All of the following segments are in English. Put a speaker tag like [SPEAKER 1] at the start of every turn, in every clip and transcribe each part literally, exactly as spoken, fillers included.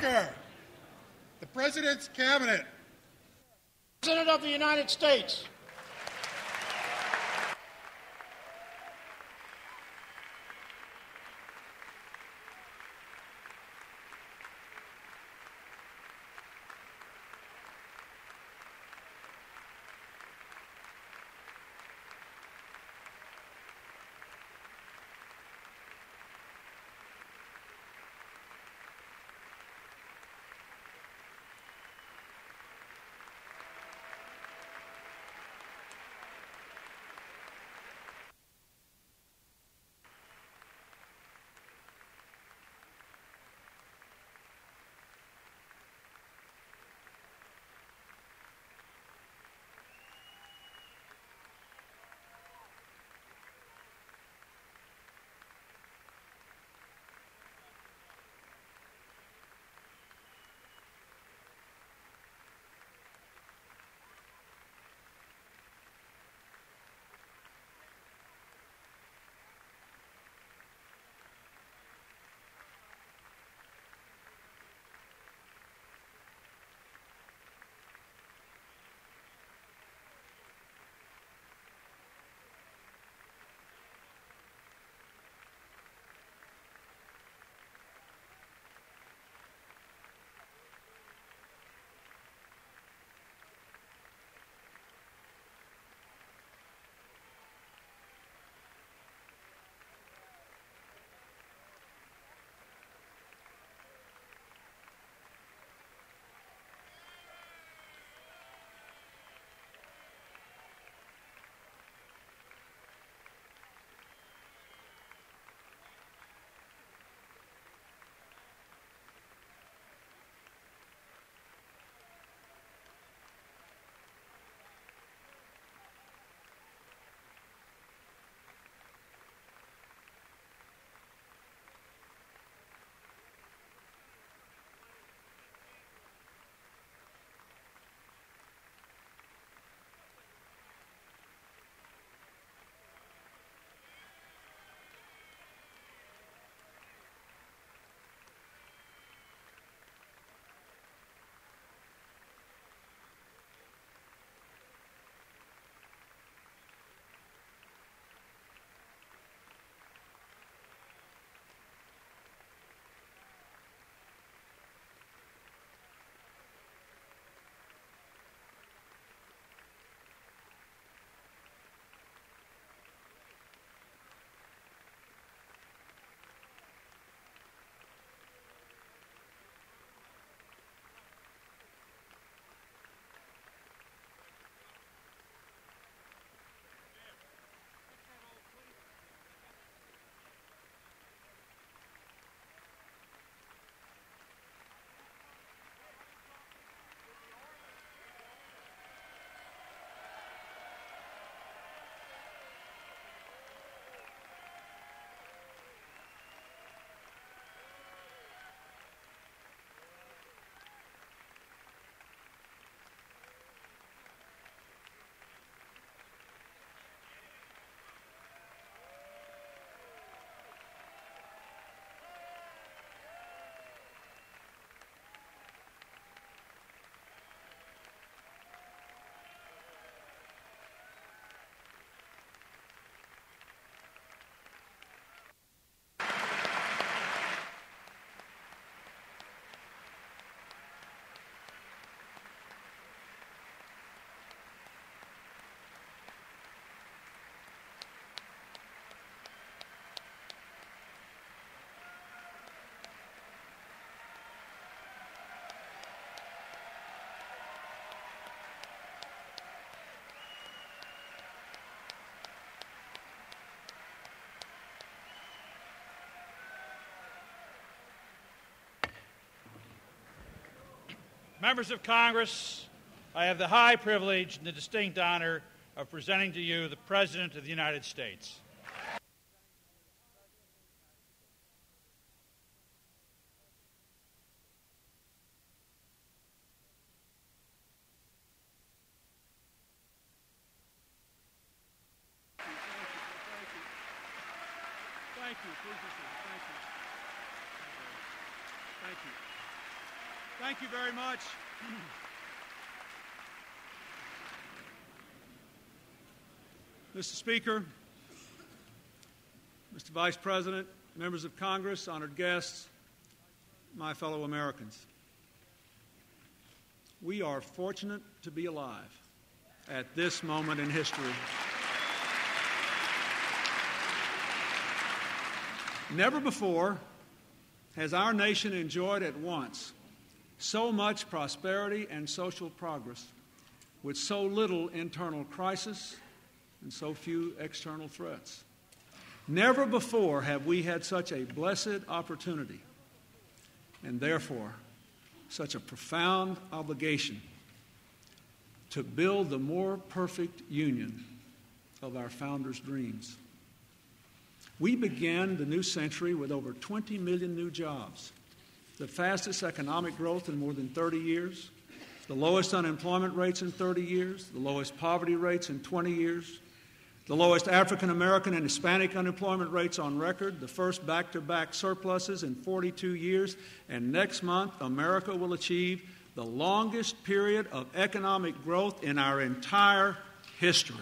[SPEAKER 1] Speaker, the President's Cabinet.
[SPEAKER 2] President of the United States.
[SPEAKER 3] Members of Congress, I have the high privilege and the distinct honor of presenting to you the President of the United States.
[SPEAKER 4] Thank you. Please be seated. Thank you. Thank you.
[SPEAKER 3] Thank you very much. Mister Speaker, Mister Vice President, members of Congress, honored guests, my fellow Americans. We are fortunate to be alive at this moment in history. Never before has our nation enjoyed at once so much prosperity and social progress with so little internal crisis and so few external threats. Never before have we had such a blessed opportunity and therefore such a profound obligation to build the more perfect union of our founders' dreams. We began the new century with over twenty million new jobs, the fastest economic growth in more than thirty years, the lowest unemployment rates in thirty years, the lowest poverty rates in twenty years, the lowest African American and Hispanic unemployment rates on record, the first back-to-back surpluses in forty-two years, and next month America will achieve the longest period of economic growth in our entire history.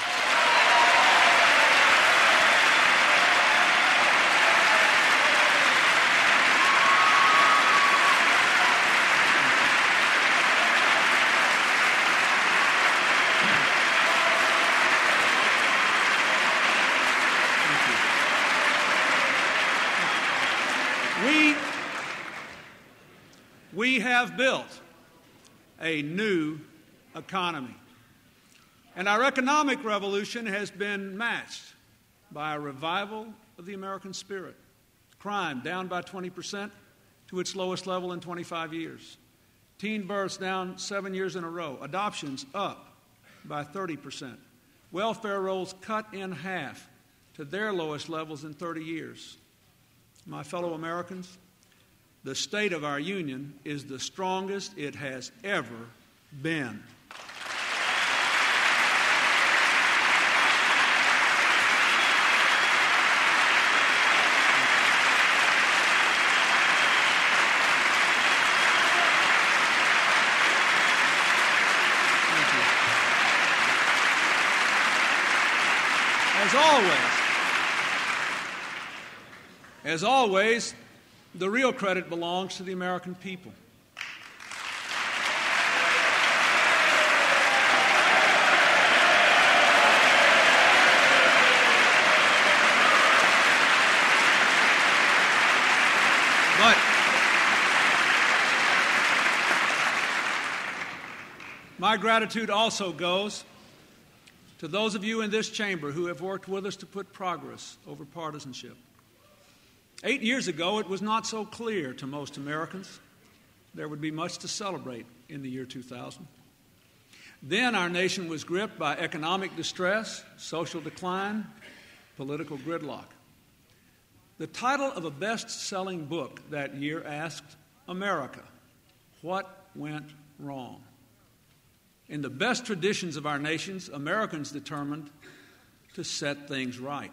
[SPEAKER 3] We, we have built a new economy. And our economic revolution has been matched by a revival of the American spirit. Crime down by twenty percent to its lowest level in twenty-five years. Teen births down seven years in a row. Adoptions up by thirty percent. Welfare rolls cut in half to their lowest levels in thirty years. My fellow Americans, the state of our union is the strongest it has ever been. As always, As always, the real credit belongs to the American people. But my gratitude also goes to those of you in this chamber who have worked with us to put progress over partisanship. Eight years ago, it was not so clear to most Americans there would be much to celebrate in the year two thousand. Then our nation was gripped by economic distress, social decline, political gridlock. The title of a best-selling book that year asked, America, what went wrong? In the best traditions of our nations, Americans determined to set things right.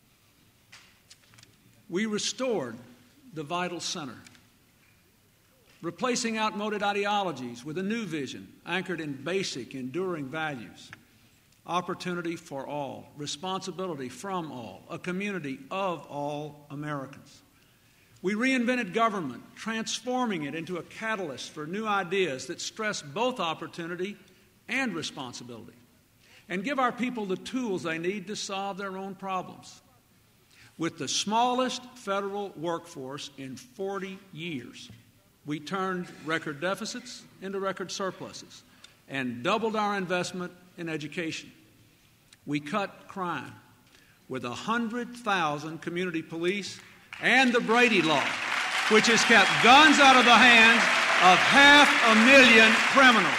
[SPEAKER 3] We restored the vital center, replacing outmoded ideologies with a new vision anchored in basic, enduring values. Opportunity for all, responsibility from all, a community of all Americans. We reinvented government, transforming it into a catalyst for new ideas that stress both opportunity and responsibility, and give our people the tools they need to solve their own problems. With the smallest federal workforce in forty years, we turned record deficits into record surpluses and doubled our investment in education. We cut crime with one hundred thousand community police and the Brady Law, which has kept guns out of the hands of half a million criminals.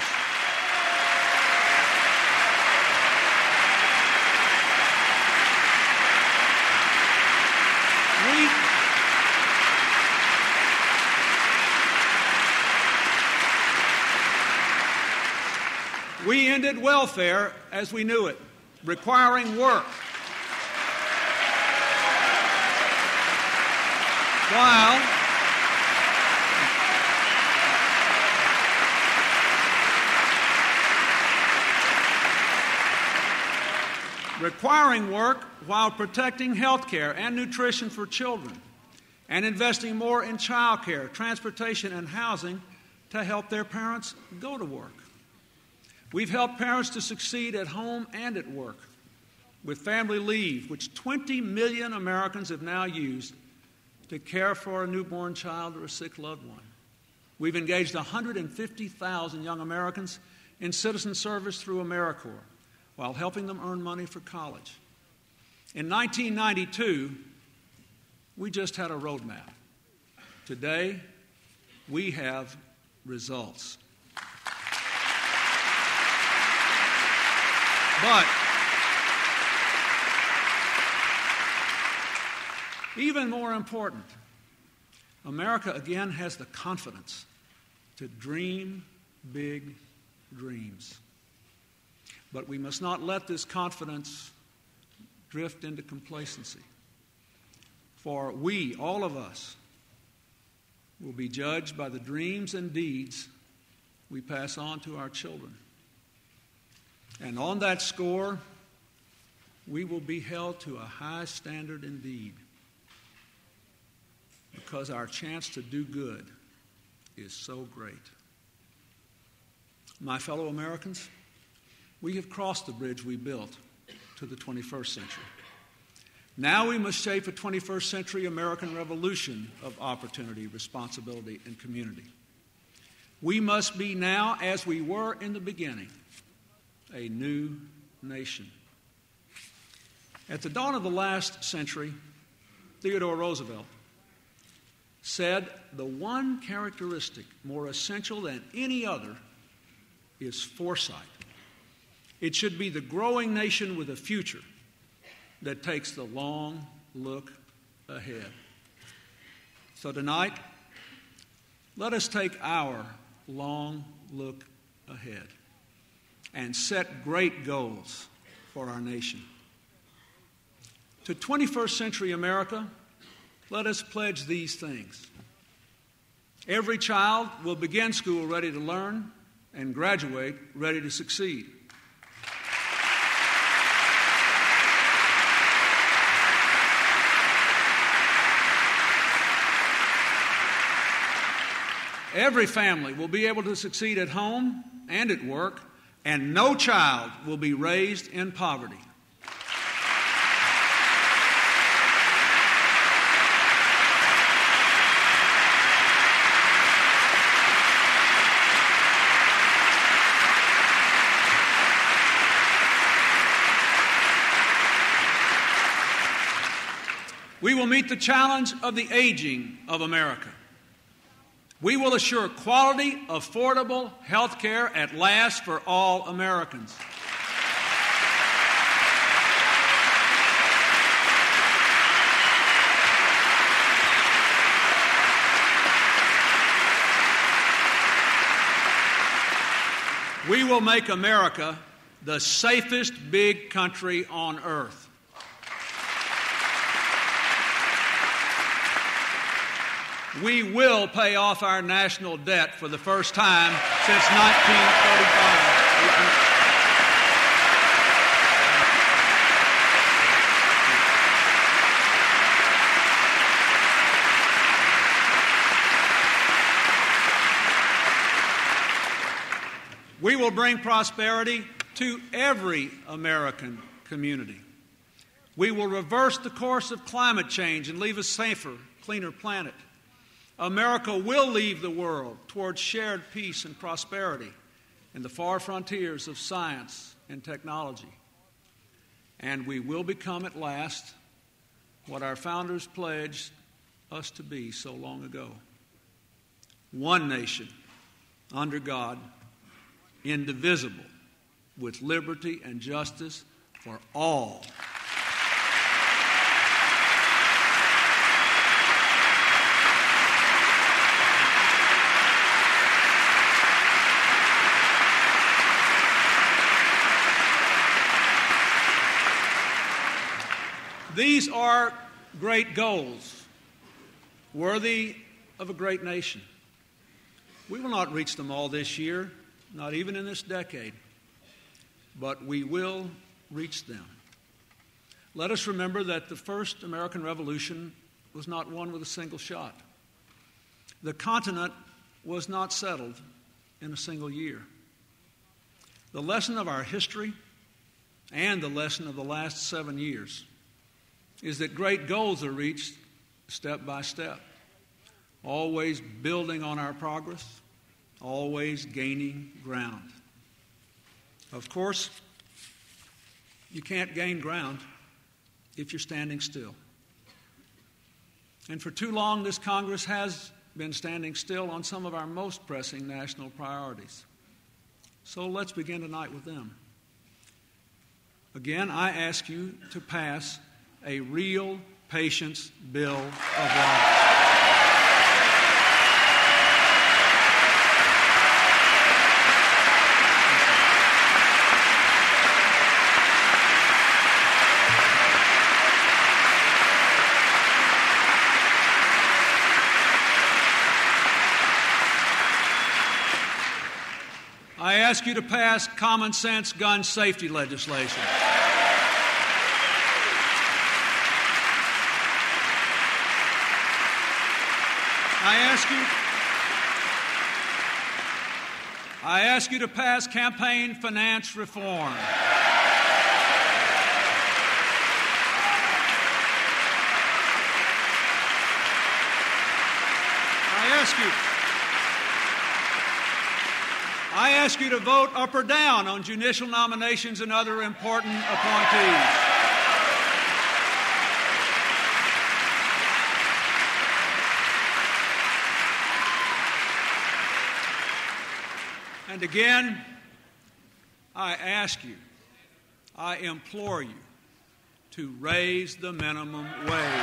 [SPEAKER 3] We ended welfare as we knew it, requiring work. While, requiring work while protecting health care and nutrition for children, and investing more in child care, transportation, and housing to help their parents go to work. We've helped parents to succeed at home and at work with family leave, which twenty million Americans have now used to care for a newborn child or a sick loved one. We've engaged one hundred fifty thousand young Americans in citizen service through AmeriCorps while helping them earn money for college. In nineteen ninety-two, we just had a roadmap. Today, we have results. But even more important, America again has the confidence to dream big dreams. But we must not let this confidence drift into complacency. For we, all of us, will be judged by the dreams and deeds we pass on to our children. And on that score, we will be held to a high standard indeed, because our chance to do good is so great. My fellow Americans, we have crossed the bridge we built to the twenty-first century. Now we must shape a twenty-first century American revolution of opportunity, responsibility, and community. We must be now, as we were in the beginning, a new nation. At the dawn of the last century, Theodore Roosevelt said, "The one characteristic more essential than any other is foresight. It should be the growing nation with a future that takes the long look ahead." So tonight, let us take our long look ahead and set great goals for our nation. To twenty-first century America, let us pledge these things. Every child will begin school ready to learn and graduate ready to succeed. Every family will be able to succeed at home and at work, and no child will be raised in poverty. We will meet the challenge of the aging of America. We will assure quality, affordable health care at last for all Americans. We will make America the safest big country on earth. We will pay off our national debt for the first time since nineteen thirty-five. We will bring prosperity to every American community. We will reverse the course of climate change and leave a safer, cleaner planet. America will lead the world towards shared peace and prosperity in the far frontiers of science and technology. And we will become at last what our founders pledged us to be so long ago. One nation under God, indivisible, with liberty and justice for all. These are great goals, worthy of a great nation. We will not reach them all this year, not even in this decade, but we will reach them. let us remember that the first American Revolution was not won with a single shot. The continent was not settled in a single year. The lesson of our history and the lesson of the last seven years is that great goals are reached step by step, always building on our progress, always gaining ground. Of course, you can't gain ground if you're standing still. And for too long, this Congress has been standing still on some of our most pressing national priorities. So let's begin tonight with them. Again, I ask you to pass a real patience bill of rights. I ask you to pass common sense gun safety legislation. I ask you, I ask you to pass campaign finance reform. I ask you, I ask you to vote up or down on judicial nominations and other important appointees. And again, I ask you, I implore you to raise the minimum wage.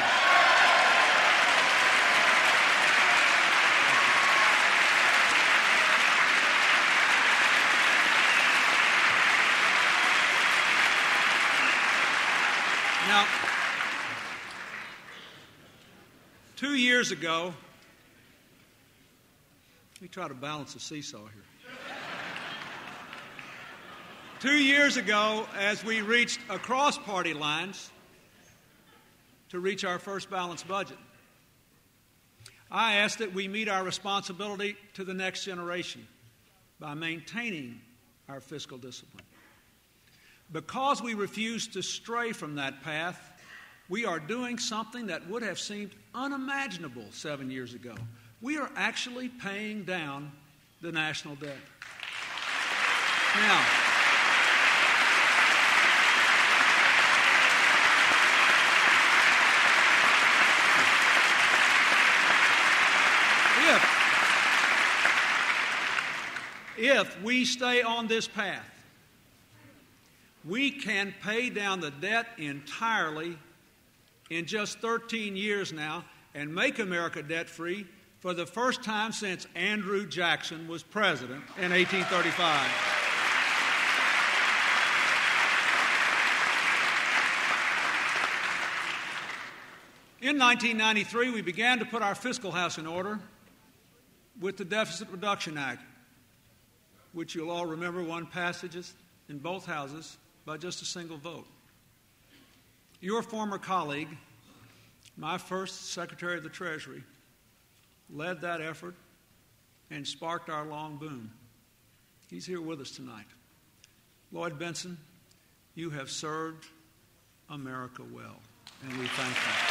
[SPEAKER 3] Now, two years ago, let me try to balance the seesaw here. Two years ago, as we reached across party lines to reach our first balanced budget, I asked that we meet our responsibility to the next generation by maintaining our fiscal discipline. Because we refuse to stray from that path, we are doing something that would have seemed unimaginable seven years ago. We are actually paying down the national debt. Now, if, if we stay on this path, we can pay down the debt entirely in just thirteen years now and make America debt-free for the first time since Andrew Jackson was president in eighteen thirty-five. In nineteen ninety-three, we began to put our fiscal house in order with the Deficit Reduction Act, which you'll all remember won passages in both houses by just a single vote. Your former colleague, my first Secretary of the Treasury, led that effort and sparked our long boom. He's here with us tonight. Lloyd Bentsen, you have served America well, and we thank you.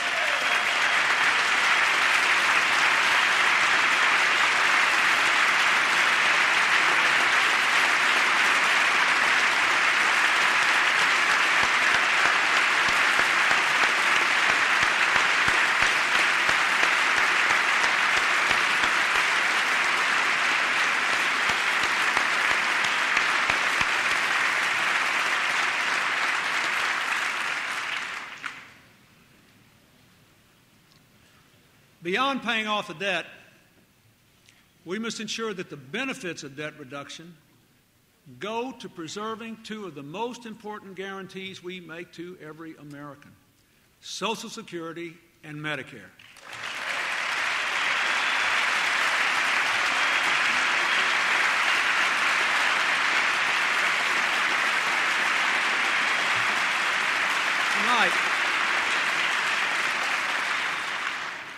[SPEAKER 3] Beyond paying off the debt, we must ensure that the benefits of debt reduction go to preserving two of the most important guarantees we make to every American: Social Security and Medicare. Tonight,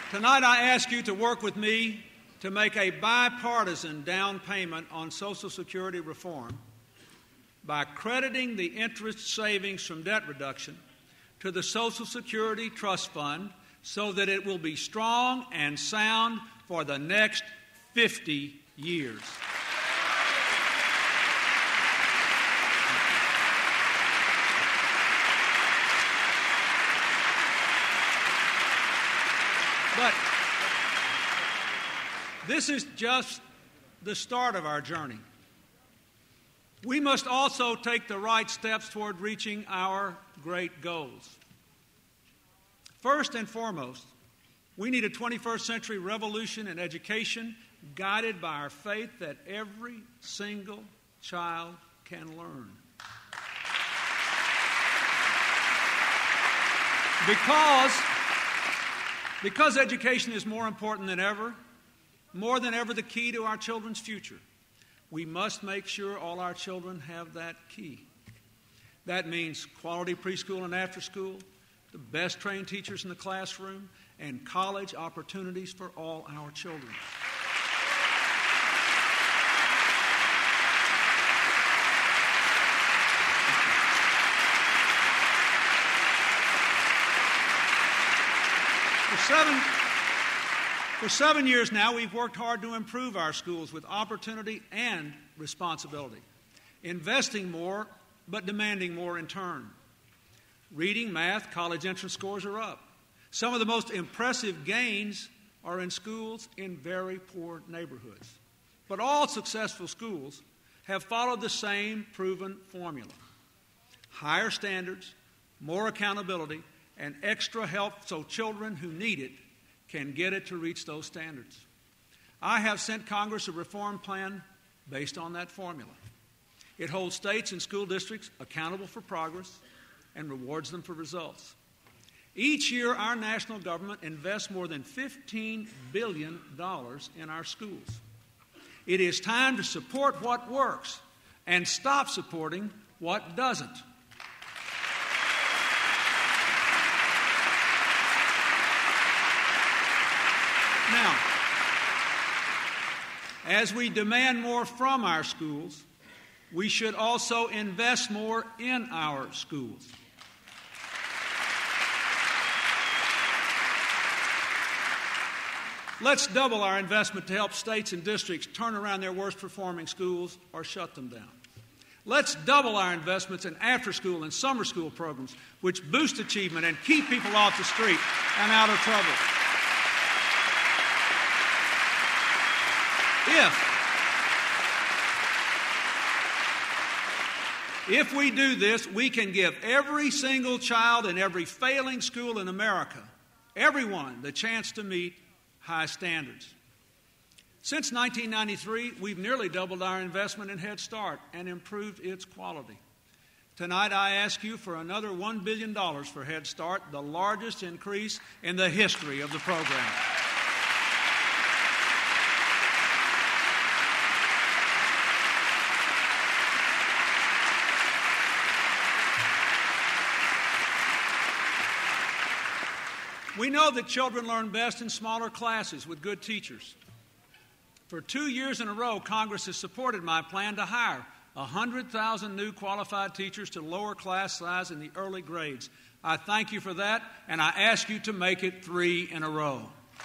[SPEAKER 3] Tonight I ask you to work with me to make a bipartisan down payment on Social Security reform by crediting the interest savings from debt reduction to the Social Security Trust Fund so that it will be strong and sound for the next fifty years. But this is just the start of our journey. We must also take the right steps toward reaching our great goals. First and foremost, we need a twenty-first century revolution in education guided by our faith that every single child can learn. Because, because education is more important than ever, more than ever the key to our children's future, we must make sure all our children have that key. That means quality preschool and after school, the best trained teachers in the classroom, and college opportunities for all our children. For seven, for seven years now, we've worked hard to improve our schools with opportunity and responsibility, investing more but demanding more in turn. Reading, math, college entrance scores are up. Some of the most impressive gains are in schools in very poor neighborhoods. But all successful schools have followed the same proven formula: higher standards, more accountability, and extra help so children who need it can get it to reach those standards. I have sent Congress a reform plan based on that formula. It holds states and school districts accountable for progress and rewards them for results. Each year, our national government invests more than fifteen billion dollars in our schools. It is time to support what works and stop supporting what doesn't. Now, as we demand more from our schools, we should also invest more in our schools. Let's double our investment to help states and districts turn around their worst performing schools or shut them down. Let's double our investments in after-school and summer school programs, which boost achievement and keep people off the street and out of trouble. If, if we do this, we can give every single child in every failing school in America, everyone, the chance to meet high standards. Since nineteen ninety-three, we've nearly doubled our investment in Head Start and improved its quality. Tonight, I ask you for another one billion dollars for Head Start, the largest increase in the history of the program. We know that children learn best in smaller classes with good teachers. For two years in a row, Congress has supported my plan to hire one hundred thousand new qualified teachers to lower class size in the early grades. I thank you for that, and I ask you to make it three in a row.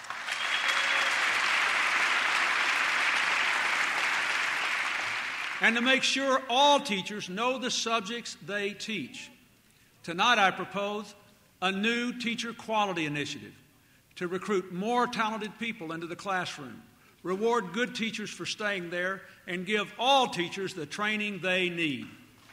[SPEAKER 3] And to make sure all teachers know the subjects they teach. Tonight I propose a new teacher quality initiative to recruit more talented people into the classroom, reward good teachers for staying there, and give all teachers the training they need.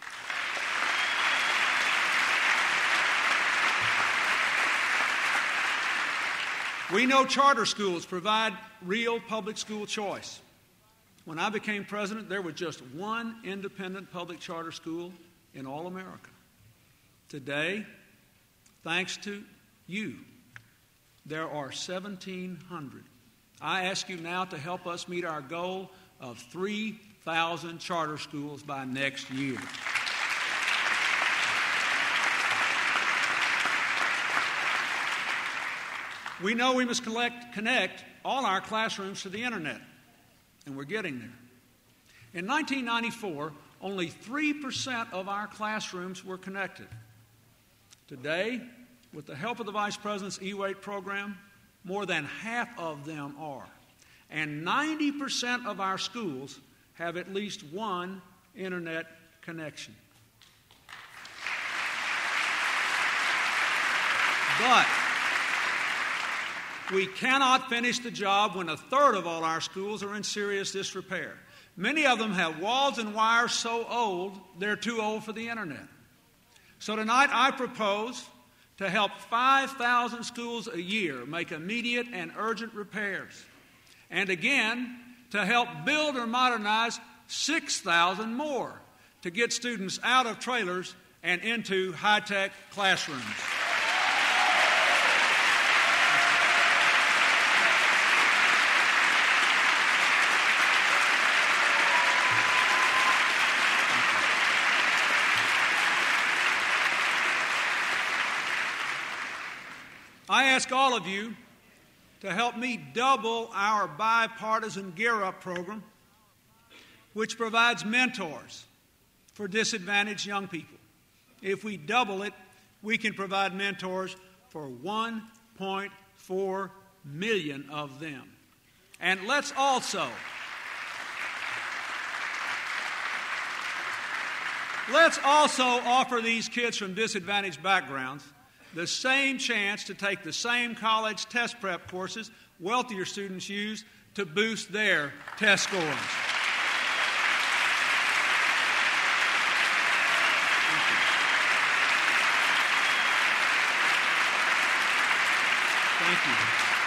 [SPEAKER 3] We know charter schools provide real public school choice. When I became president, there was just one independent public charter school in all America. Today, thanks to you, there are seventeen hundred. I ask you now to help us meet our goal of three thousand charter schools by next year. We know we must collect, connect all our classrooms to the internet, and we're getting there. In nineteen ninety-four, only three percent of our classrooms were connected. Today, with the help of the Vice President's E WAIT program, more than half of them are. And ninety percent of our schools have at least one internet connection. But we cannot finish the job when a third of all our schools are in serious disrepair. Many of them have walls and wires so old they're too old for the internet. So tonight I propose to help five thousand schools a year make immediate and urgent repairs. And again, to help build or modernize six thousand more to get students out of trailers and into high-tech classrooms. I ask all of you to help me double our bipartisan Gear Up program, which provides mentors for disadvantaged young people. If we double it, we can provide mentors for one point four million of them. And let's also let's also offer these kids from disadvantaged backgrounds the same chance to take the same college test prep courses wealthier students use to boost their test scores. Thank you.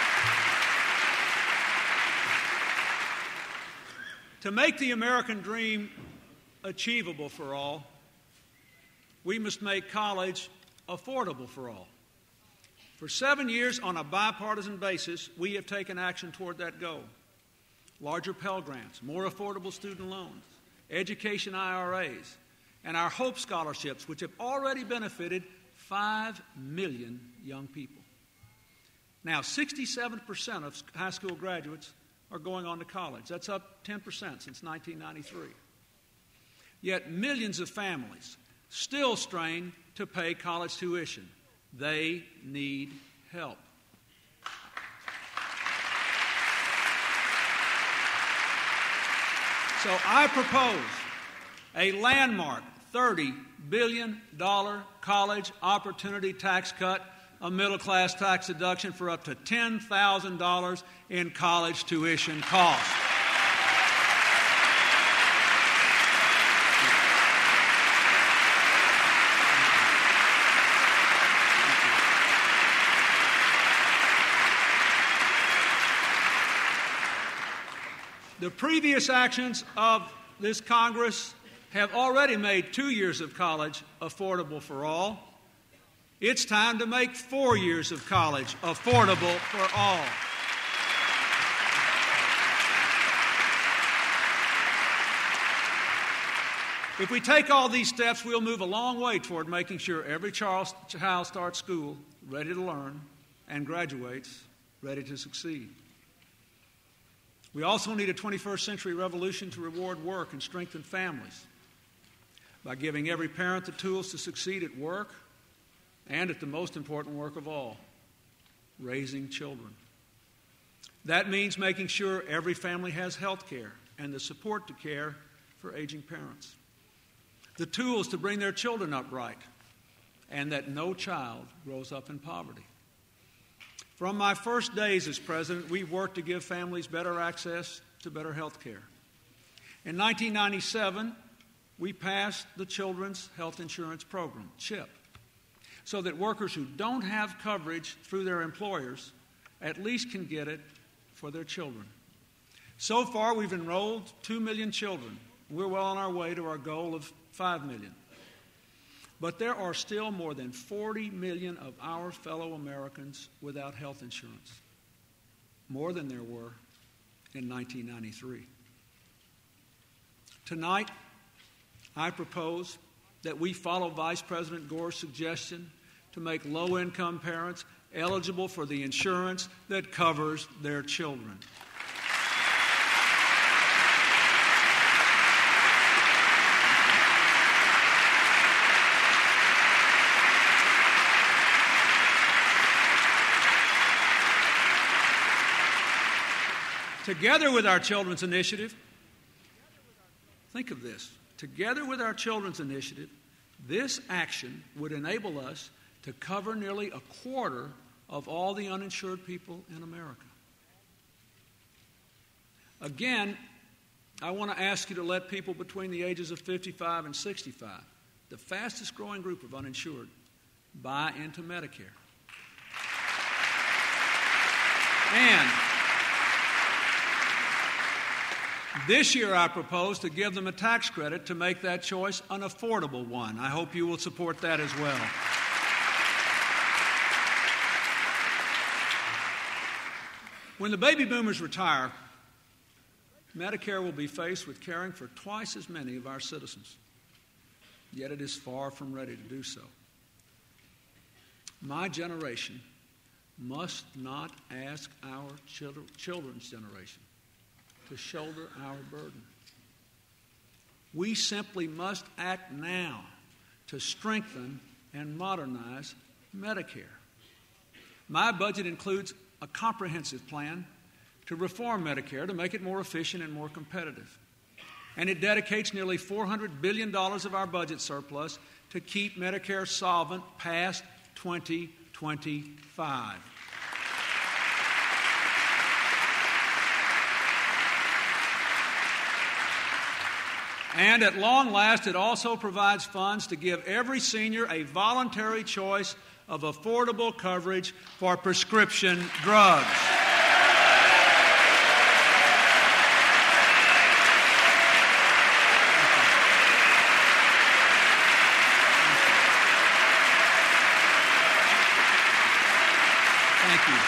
[SPEAKER 3] To make the American dream achievable for all, we must make college affordable for all. For seven years, on a bipartisan basis, we have taken action toward that goal. Larger Pell Grants, more affordable student loans, education I R As, and our HOPE scholarships, which have already benefited five million young people. Now, sixty-seven percent of high school graduates are going on to college. That's up ten percent since nineteen ninety-three. Yet millions of families still strain to pay college tuition. They need help. So I propose a landmark thirty billion dollars college opportunity tax cut, a middle-class tax deduction for up to ten thousand dollars in college tuition costs. The previous actions of this Congress have already made two years of college affordable for all. It's time to make four years of college affordable for all. If we take all these steps, we'll move a long way toward making sure every child starts school ready to learn and graduates ready to succeed. We also need a twenty-first century revolution to reward work and strengthen families by giving every parent the tools to succeed at work and at the most important work of all, raising children. That means making sure every family has health care and the support to care for aging parents, the tools to bring their children up right, and that no child grows up in poverty. From my first days as president, we've worked to give families better access to better health care. In nineteen ninety-seven, we passed the Children's Health Insurance Program, CHIP, so that workers who don't have coverage through their employers at least can get it for their children. So far, we've enrolled two million children. We're well on our way to our goal of five million. But there are still more than forty million of our fellow Americans without health insurance, more than there were in nineteen ninety-three. Tonight, I propose that we follow Vice President Gore's suggestion to make low-income parents eligible for the insurance that covers their children. Together with our Children's Initiative, think of this, together with our Children's Initiative, this action would enable us to cover nearly a quarter of all the uninsured people in America. Again, I want to ask you to let people between the ages of fifty-five and sixty-five, the fastest growing group of uninsured, buy into Medicare. And this year I propose to give them a tax credit to make that choice an affordable one. I hope you will support that as well. When the baby boomers retire, Medicare will be faced with caring for twice as many of our citizens. Yet it is far from ready to do so. My generation must not ask our children's generation to shoulder our burden. We simply must act now to strengthen and modernize Medicare. My budget includes a comprehensive plan to reform Medicare to make it more efficient and more competitive. And it dedicates nearly four hundred billion dollars of our budget surplus to keep Medicare solvent past twenty twenty-five. And at long last, it also provides funds to give every senior a voluntary choice of affordable coverage for prescription drugs. Thank you.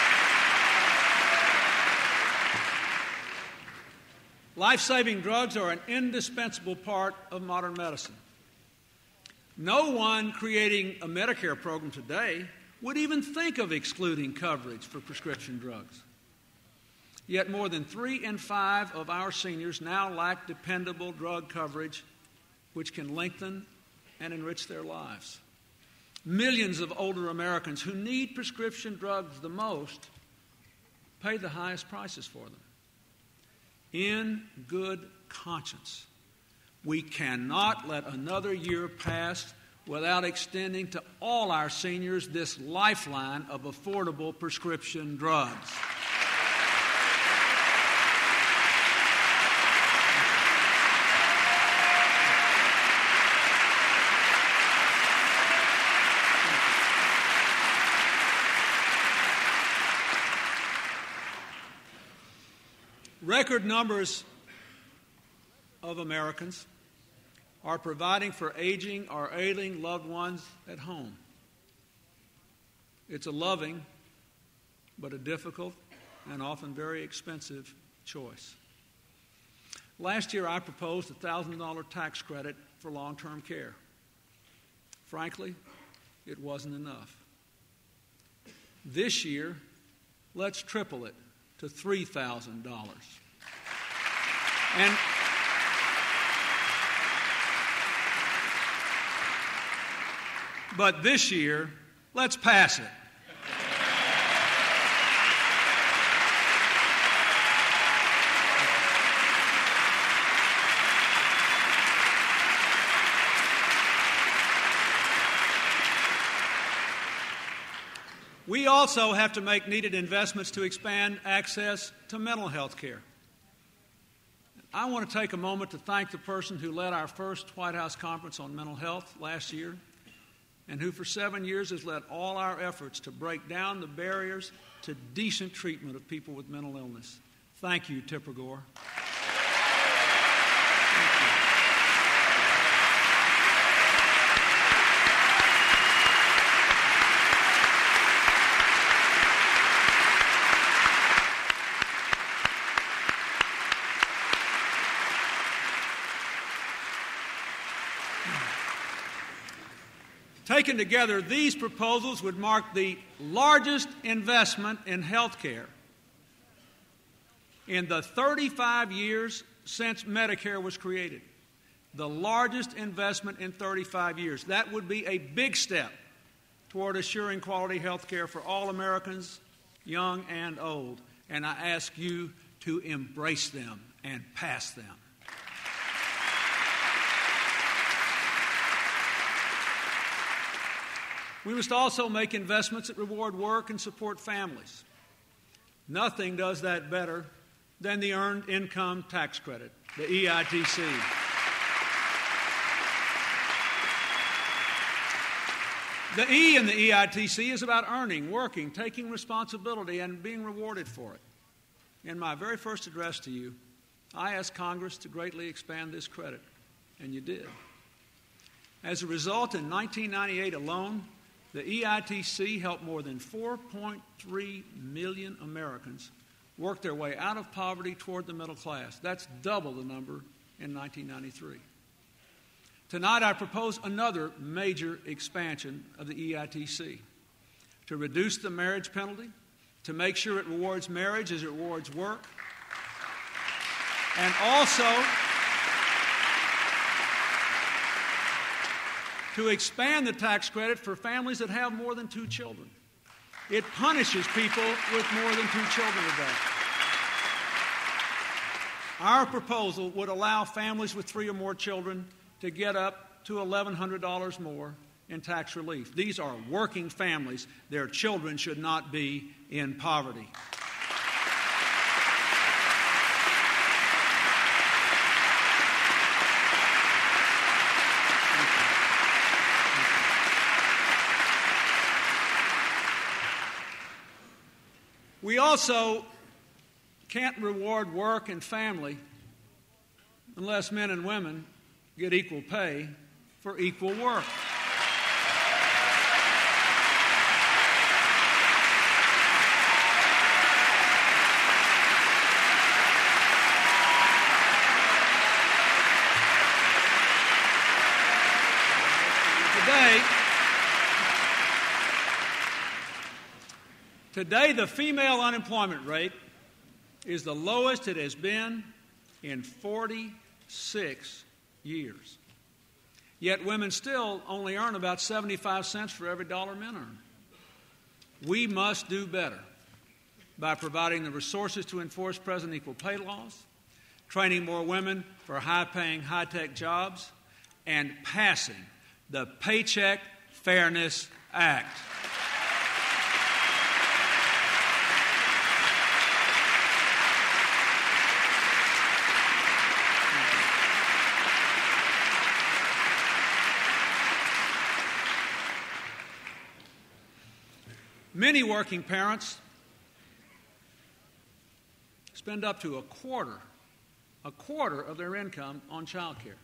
[SPEAKER 3] Life-saving drugs are an indispensable part of modern medicine. No one creating a Medicare program today would even think of excluding coverage for prescription drugs. Yet more than three in five of our seniors now lack dependable drug coverage which can lengthen and enrich their lives. Millions of older Americans who need prescription drugs the most pay the highest prices for them. In good conscience, we cannot let another year pass without extending to all our seniors this lifeline of affordable prescription drugs. Record numbers of Americans are providing for aging or ailing loved ones at home. It's a loving, but a difficult and often very expensive choice. Last year, I proposed a one thousand dollars tax credit for long-term care. Frankly, it wasn't enough. This year, let's triple it to three thousand dollars. And but this year, let's pass it. We also have to make needed investments to expand access to mental health care. I want to take a moment to thank the person who led our first White House conference on mental health last year and who for seven years has led all our efforts to break down the barriers to decent treatment of people with mental illness. Thank you, Tipper Gore. Taken together, these proposals would mark the largest investment in health care in the thirty-five years since Medicare was created. The largest investment in thirty-five years. That would be a big step toward assuring quality health care for all Americans, young and old. And I ask you to embrace them and pass them. We must also make investments that reward work and support families. Nothing does that better than the Earned Income Tax Credit, the E I T C. The E in the E I T C is about earning, working, taking responsibility, and being rewarded for it. In my very first address to you, I asked Congress to greatly expand this credit, and you did. As a result, in nineteen ninety-eight alone, the E I T C helped more than four point three million Americans work their way out of poverty toward the middle class. That's double the number in nineteen ninety-three. Tonight, I propose another major expansion of the E I T C to reduce the marriage penalty, to make sure it rewards marriage as it rewards work, and also to expand the tax credit for families that have more than two children. It punishes people with more than two children today. Our proposal would allow families with three or more children to get up to eleven hundred dollars more in tax relief. These are working families. Their children should not be in poverty. We also can't reward work and family unless men and women get equal pay for equal work. Today, Today, the female unemployment rate is the lowest it has been in forty-six years. Yet women still only earn about seventy-five cents for every dollar men earn. We must do better by providing the resources to enforce present equal pay laws, training more women for high-paying, high-tech jobs, and passing the Paycheck Fairness Act. Many working parents spend up to a quarter, a quarter of their income on child care.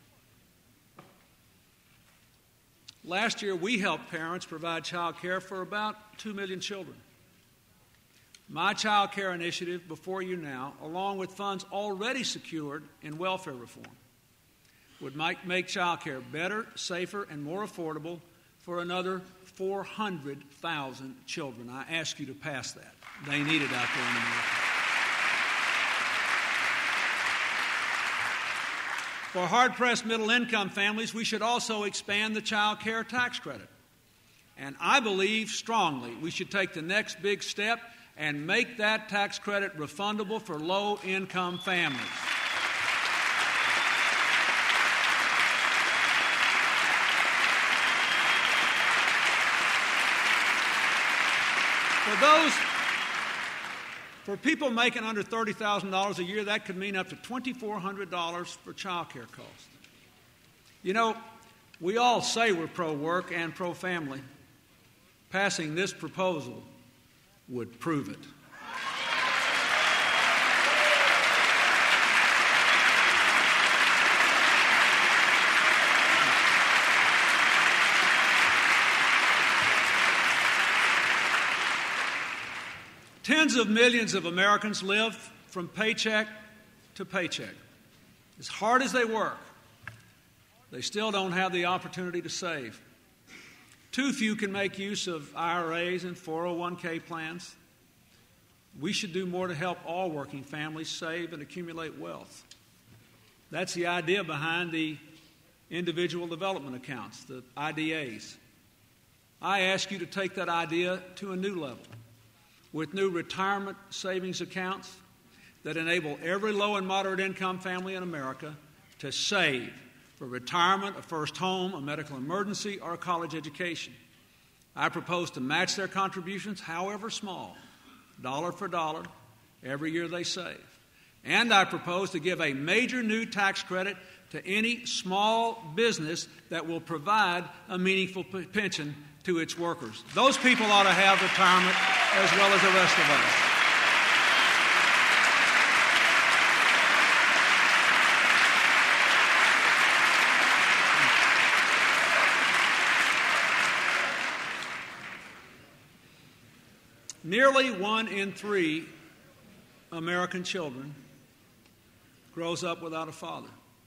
[SPEAKER 3] Last year, we helped parents provide child care for about two million children. My child care initiative before you now, along with funds already secured in welfare reform, would make, make child care better, safer, and more affordable for another four hundred thousand children. I ask you to pass that. They need it out there in America. For hard-pressed middle-income families, we should also expand the child care tax credit. And I believe strongly we should take the next big step and make that tax credit refundable for low-income families. For those, for people making under thirty thousand dollars a year, that could mean up to two thousand four hundred dollars for child care costs. You know, we all say we're pro-work and pro-family. Passing this proposal would prove it. Tens of millions of Americans live from paycheck to paycheck. As hard as they work, they still don't have the opportunity to save. Too few can make use of I R As and four oh one k plans. We should do more to help all working families save and accumulate wealth. That's the idea behind the individual development accounts, the I D As. I ask you to take that idea to a new level with new retirement savings accounts that enable every low and moderate income family in America to save for retirement, a first home, a medical emergency, or a college education. I propose to match their contributions, however small, dollar for dollar, every year they save. And I propose to give a major new tax credit to any small business that will provide a meaningful p- pension to its workers. Those people ought to have retirement as well as the rest of us. Nearly one in three American children grows up without a father.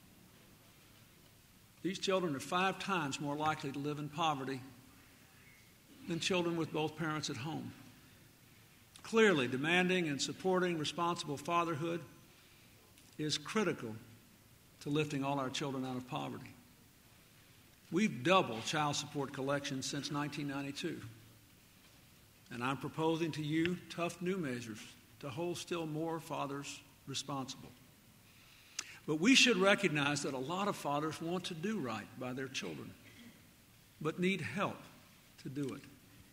[SPEAKER 3] These children are five times more likely to live in poverty than children with both parents at home. Clearly, demanding and supporting responsible fatherhood is critical to lifting all our children out of poverty. We've doubled child support collections since nineteen ninety-two. And I'm proposing to you tough new measures to hold still more fathers responsible. But we should recognize that a lot of fathers want to do right by their children, but need help to do it.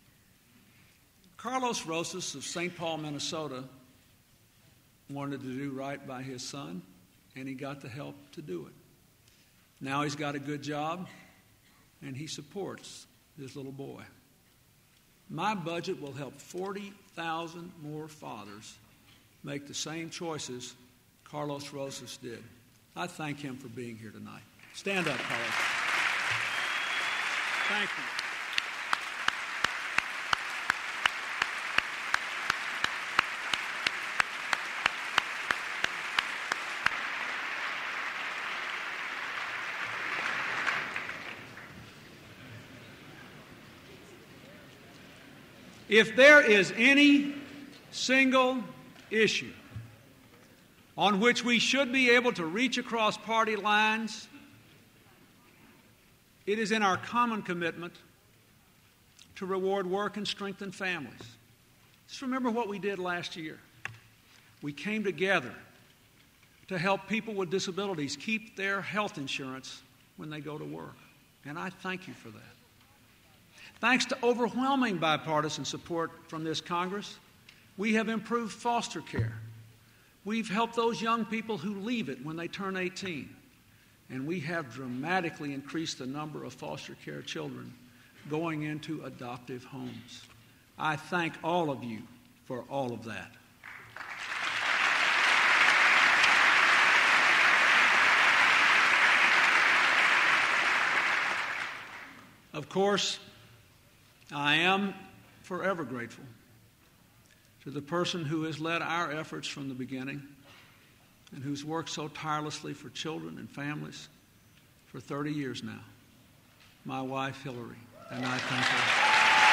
[SPEAKER 3] Carlos Rosas of Saint Paul, Minnesota, wanted to do right by his son, and he got the help to do it. Now he's got a good job, and he supports his little boy. My budget will help forty thousand more fathers make the same choices Carlos Rosas did. I thank him for being here tonight. Stand up, Carlos. Thank you. If there is any single issue on which we should be able to reach across party lines, it is in our common commitment to reward work and strengthen families. Just remember what we did last year. We came together to help people with disabilities keep their health insurance when they go to work. And I thank you for that. Thanks to overwhelming bipartisan support from this Congress, we have improved foster care. We've helped those young people who leave it when they turn eighteen. And we have dramatically increased the number of foster care children going into adoptive homes. I thank all of you for all of that. Of course, I am forever grateful to the person who has led our efforts from the beginning and who's worked so tirelessly for children and families for thirty years now, my wife, Hillary, and I thank her.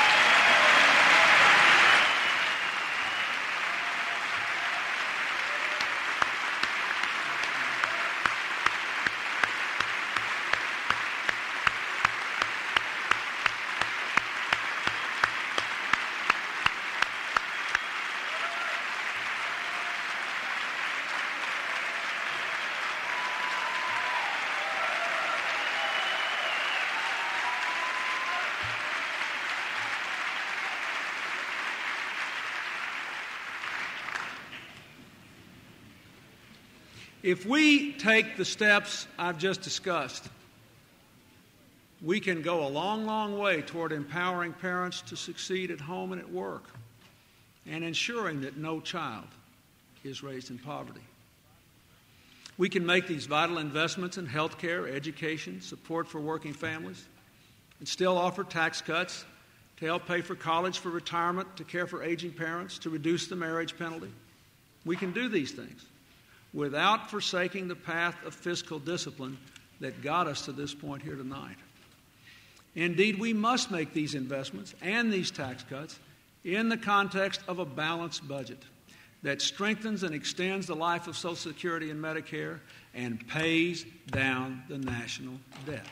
[SPEAKER 3] If we take the steps I've just discussed, we can go a long, long way toward empowering parents to succeed at home and at work and ensuring that no child is raised in poverty. We can make these vital investments in health care, education, support for working families, and still offer tax cuts to help pay for college, for retirement, to care for aging parents, to reduce the marriage penalty. We can do these things without forsaking the path of fiscal discipline that got us to this point here tonight. Indeed, we must make these investments and these tax cuts in the context of a balanced budget that strengthens and extends the life of Social Security and Medicare and pays down the national debt.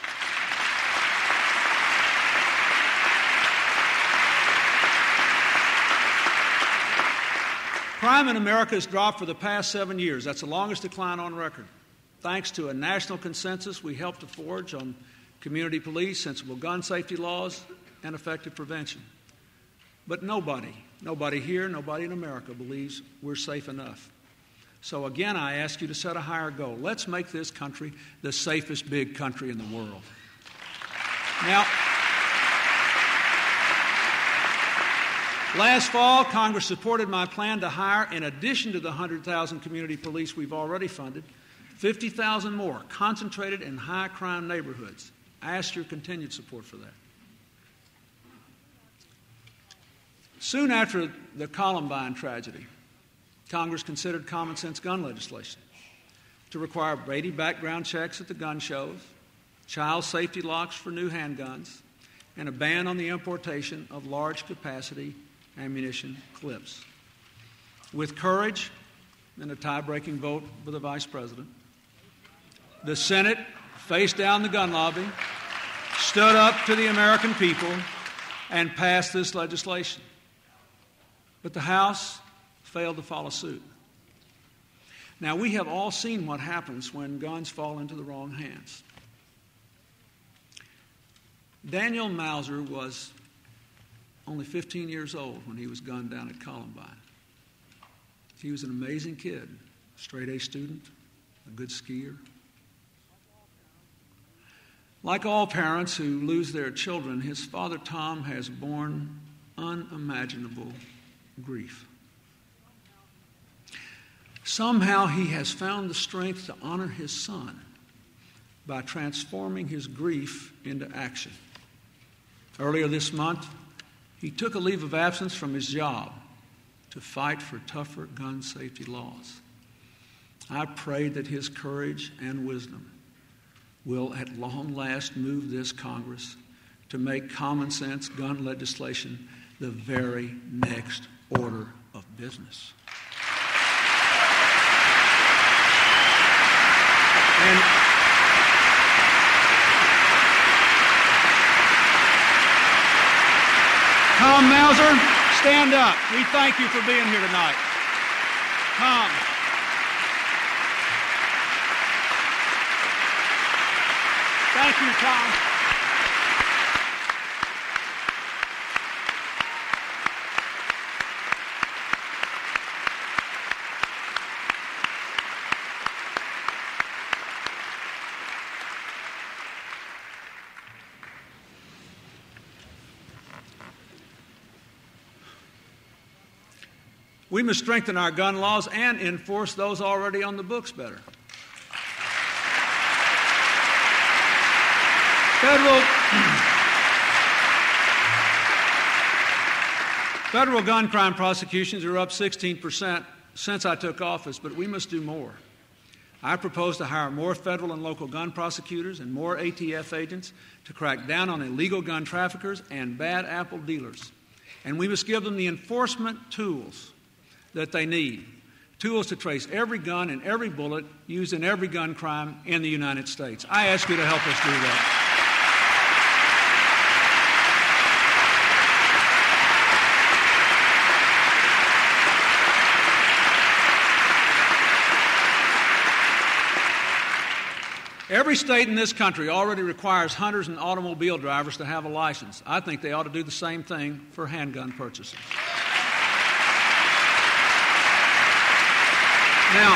[SPEAKER 3] Crime in America has dropped for the past seven years. That's the longest decline on record. Thanks to a national consensus we helped to forge on community police, sensible gun safety laws, and effective prevention. But nobody, nobody here, nobody in America believes we're safe enough. So again, I ask you to set a higher goal. Let's make this country the safest big country in the world. Now, last fall, Congress supported my plan to hire, in addition to the one hundred thousand community police we've already funded, fifty thousand more concentrated in high-crime neighborhoods. I ask your continued support for that. Soon after the Columbine tragedy, Congress considered common-sense gun legislation to require Brady background checks at the gun shows, child safety locks for new handguns, and a ban on the importation of large-capacity ammunition clips. With courage and a tie-breaking vote for the Vice President, the Senate faced down the gun lobby, stood up to the American people, and passed this legislation. But the House failed to follow suit. Now, we have all seen what happens when guns fall into the wrong hands. Daniel Mauser was only fifteen years old when he was gunned down at Columbine. He was an amazing kid, straight-A student, a good skier. Like all parents who lose their children, his father Tom has borne unimaginable grief. Somehow he has found the strength to honor his son by transforming his grief into action. Earlier this month, he took a leave of absence from his job to fight for tougher gun safety laws. I pray that his courage and wisdom will at long last move this Congress to make common sense gun legislation the very next order of business. And Tom Mauser, stand up. We thank you for being here tonight. Tom. Thank you, Tom. We must strengthen our gun laws and enforce those already on the books better. Federal, federal gun crime prosecutions are up sixteen percent since I took office, but we must do more. I propose to hire more federal and local gun prosecutors and more A T F agents to crack down on illegal gun traffickers and bad apple dealers. And we must give them the enforcement tools that they need, tools to trace every gun and every bullet used in every gun crime in the United States. I ask you to help us do that. Every state in this country already requires hunters and automobile drivers to have a license. I think they ought to do the same thing for handgun purchases. Now,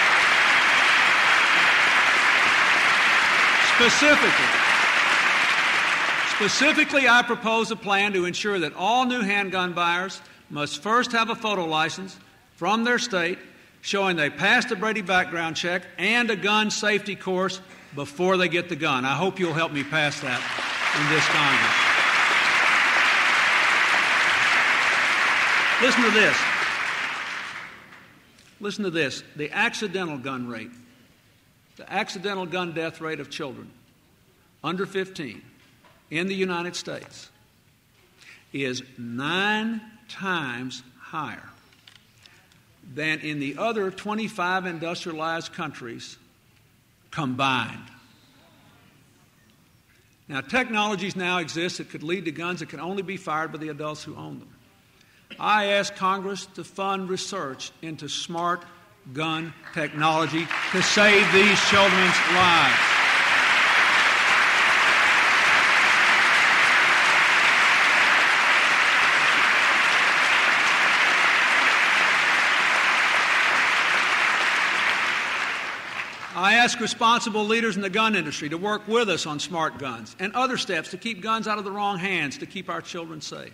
[SPEAKER 3] specifically, specifically, I propose a plan to ensure that all new handgun buyers must first have a photo license from their state showing they passed a Brady background check and a gun safety course before they get the gun. I hope you'll help me pass that in this Congress. Listen to this. Listen to this. The accidental gun rate, the accidental gun death rate of children under fifteen in the United States is nine times higher than in the other twenty-five industrialized countries combined. Now, technologies now exist that could lead to guns that can only be fired by the adults who own them. I ask Congress to fund research into smart gun technology to save these children's lives. I ask responsible leaders in the gun industry to work with us on smart guns and other steps to keep guns out of the wrong hands, to keep our children safe.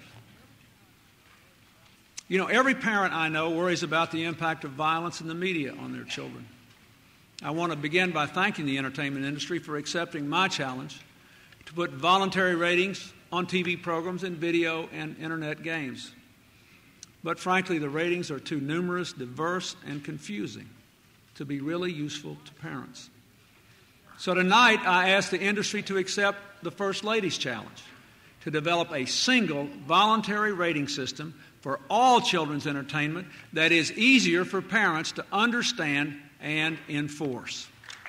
[SPEAKER 3] You know, every parent I know worries about the impact of violence in the media on their children. I want to begin by thanking the entertainment industry for accepting my challenge to put voluntary ratings on T V programs and video and internet games. But frankly, the ratings are too numerous, diverse, and confusing to be really useful to parents. So tonight, I ask the industry to accept the First Lady's challenge to develop a single voluntary rating system for all children's entertainment that is easier for parents to understand and enforce.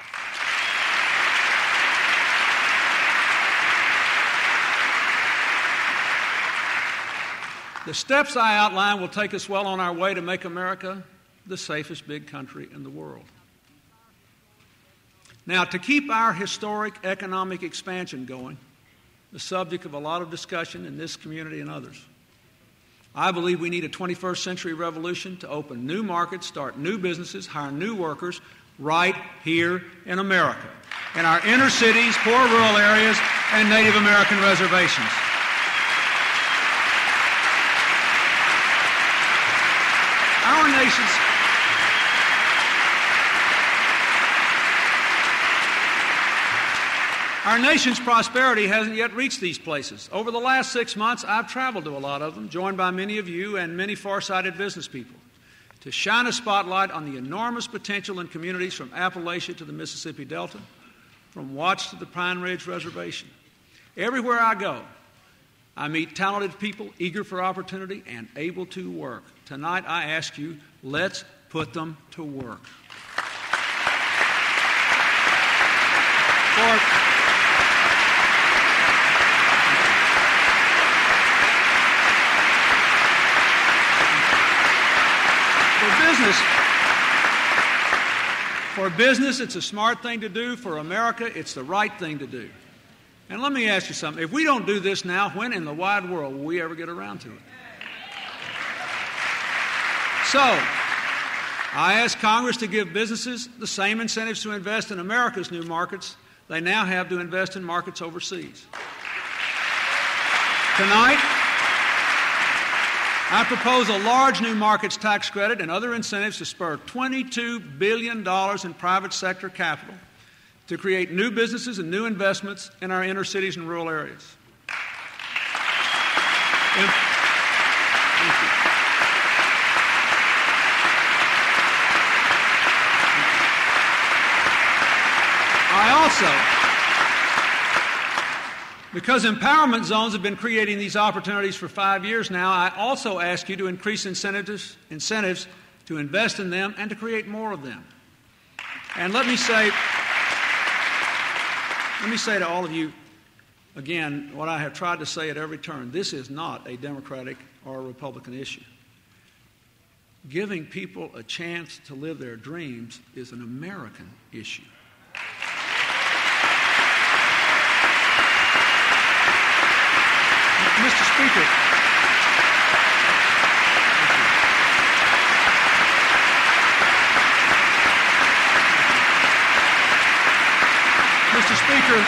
[SPEAKER 3] The steps I outline will take us well on our way to make America the safest big country in the world. Now, to keep our historic economic expansion going, the subject of a lot of discussion in this community and others, I believe we need a twenty-first century revolution to open new markets, start new businesses, hire new workers right here in America, in our inner cities, poor rural areas, and Native American reservations. Our nation's Our nation's prosperity hasn't yet reached these places. Over the last six months, I've traveled to a lot of them, joined by many of you and many far-sighted business people, to shine a spotlight on the enormous potential in communities from Appalachia to the Mississippi Delta, from Watts to the Pine Ridge Reservation. Everywhere I go, I meet talented people eager for opportunity and able to work. Tonight, I ask you, let's put them to work. For Business. For business, it's a smart thing to do. For America, it's the right thing to do. And let me ask you something. If we don't do this now, when in the wide world will we ever get around to it? So, I ask Congress to give businesses the same incentives to invest in America's new markets they now have to invest in markets overseas. Tonight, I propose a large new markets tax credit and other incentives to spur twenty-two billion dollars in private sector capital to create new businesses and new investments in our inner cities and rural areas. And, thank you. I also, because empowerment zones have been creating these opportunities for five years now, I also ask you to increase incentives, incentives to invest in them and to create more of them. And let me say, let me say to all of you, again, what I have tried to say at every turn, this is not a Democratic or a Republican issue. Giving people a chance to live their dreams is an American issue. Mister Speaker, Mister Speaker,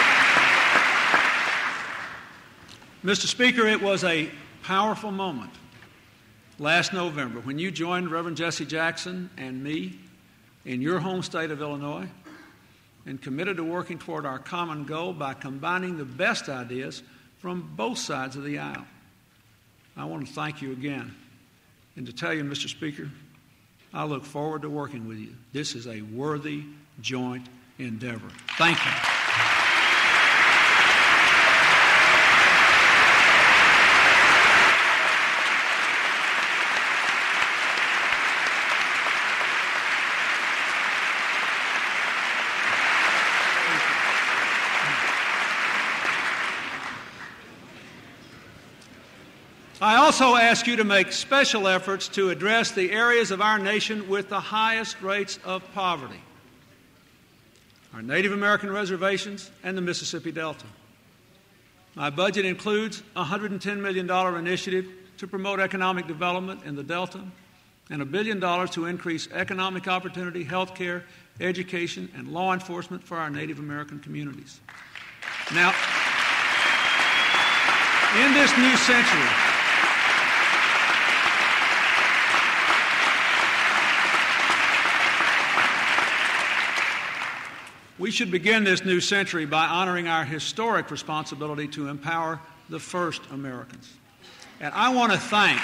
[SPEAKER 3] Mister Speaker, it was a powerful moment last November when you joined Reverend Jesse Jackson and me in your home state of Illinois and committed to working toward our common goal by combining the best ideas from both sides of the aisle. I want to thank you again and to tell you, Mister Speaker, I look forward to working with you. This is a worthy joint endeavor. Thank you. I also ask you to make special efforts to address the areas of our nation with the highest rates of poverty: our Native American reservations and the Mississippi Delta. My budget includes a one hundred ten million dollars initiative to promote economic development in the Delta and a billion dollars to increase economic opportunity, health care, education, and law enforcement for our Native American communities. Now, in this new century, we should begin this new century by honoring our historic responsibility to empower the first Americans. And I want to thank,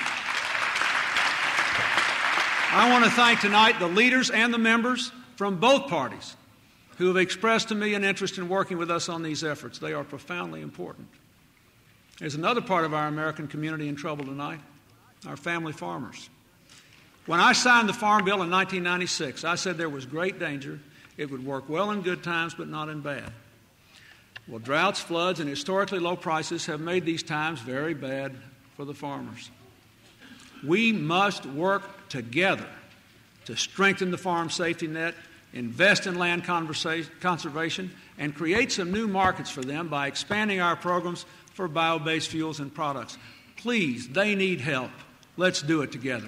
[SPEAKER 3] I want to thank tonight the leaders and the members from both parties who have expressed to me an interest in working with us on these efforts. They are profoundly important. There's another part of our American community in trouble tonight: our family farmers. When I signed the Farm Bill in nineteen ninety-six, I said there was great danger it would work well in good times, but not in bad. Well, droughts, floods, and historically low prices have made these times very bad for the farmers. We must work together to strengthen the farm safety net, invest in land conservation, and create some new markets for them by expanding our programs for bio-based fuels and products. Please, they need help. Let's do it together.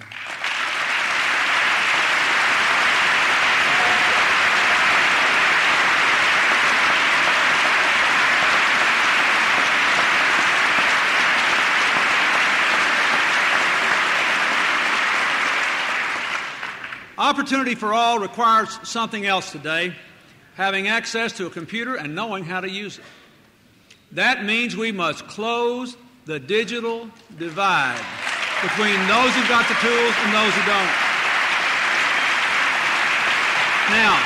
[SPEAKER 3] Opportunity for all requires something else today: having access to a computer and knowing how to use it. That means we must close the digital divide between those who've got the tools and those who don't. Now,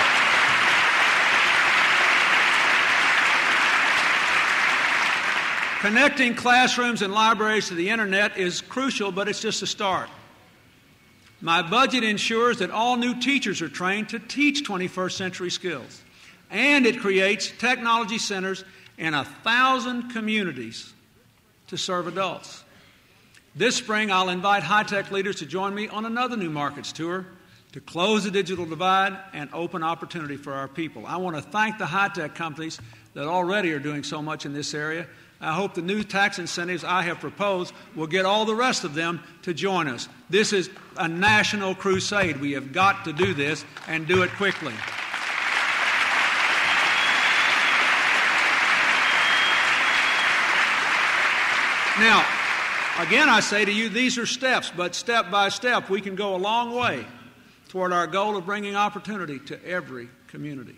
[SPEAKER 3] connecting classrooms and libraries to the internet is crucial, but it's just a start. My budget ensures that all new teachers are trained to teach twenty-first century skills, and it creates technology centers in a thousand communities to serve adults. This spring, I'll invite high-tech leaders to join me on another New Markets tour to close the digital divide and open opportunity for our people. I want to thank the high-tech companies that already are doing so much in this area. I hope the new tax incentives I have proposed will get all the rest of them to join us. This is a national crusade. We have got to do this and do it quickly. Now, again, I say to you, these are steps, but step by step, we can go a long way toward our goal of bringing opportunity to every community.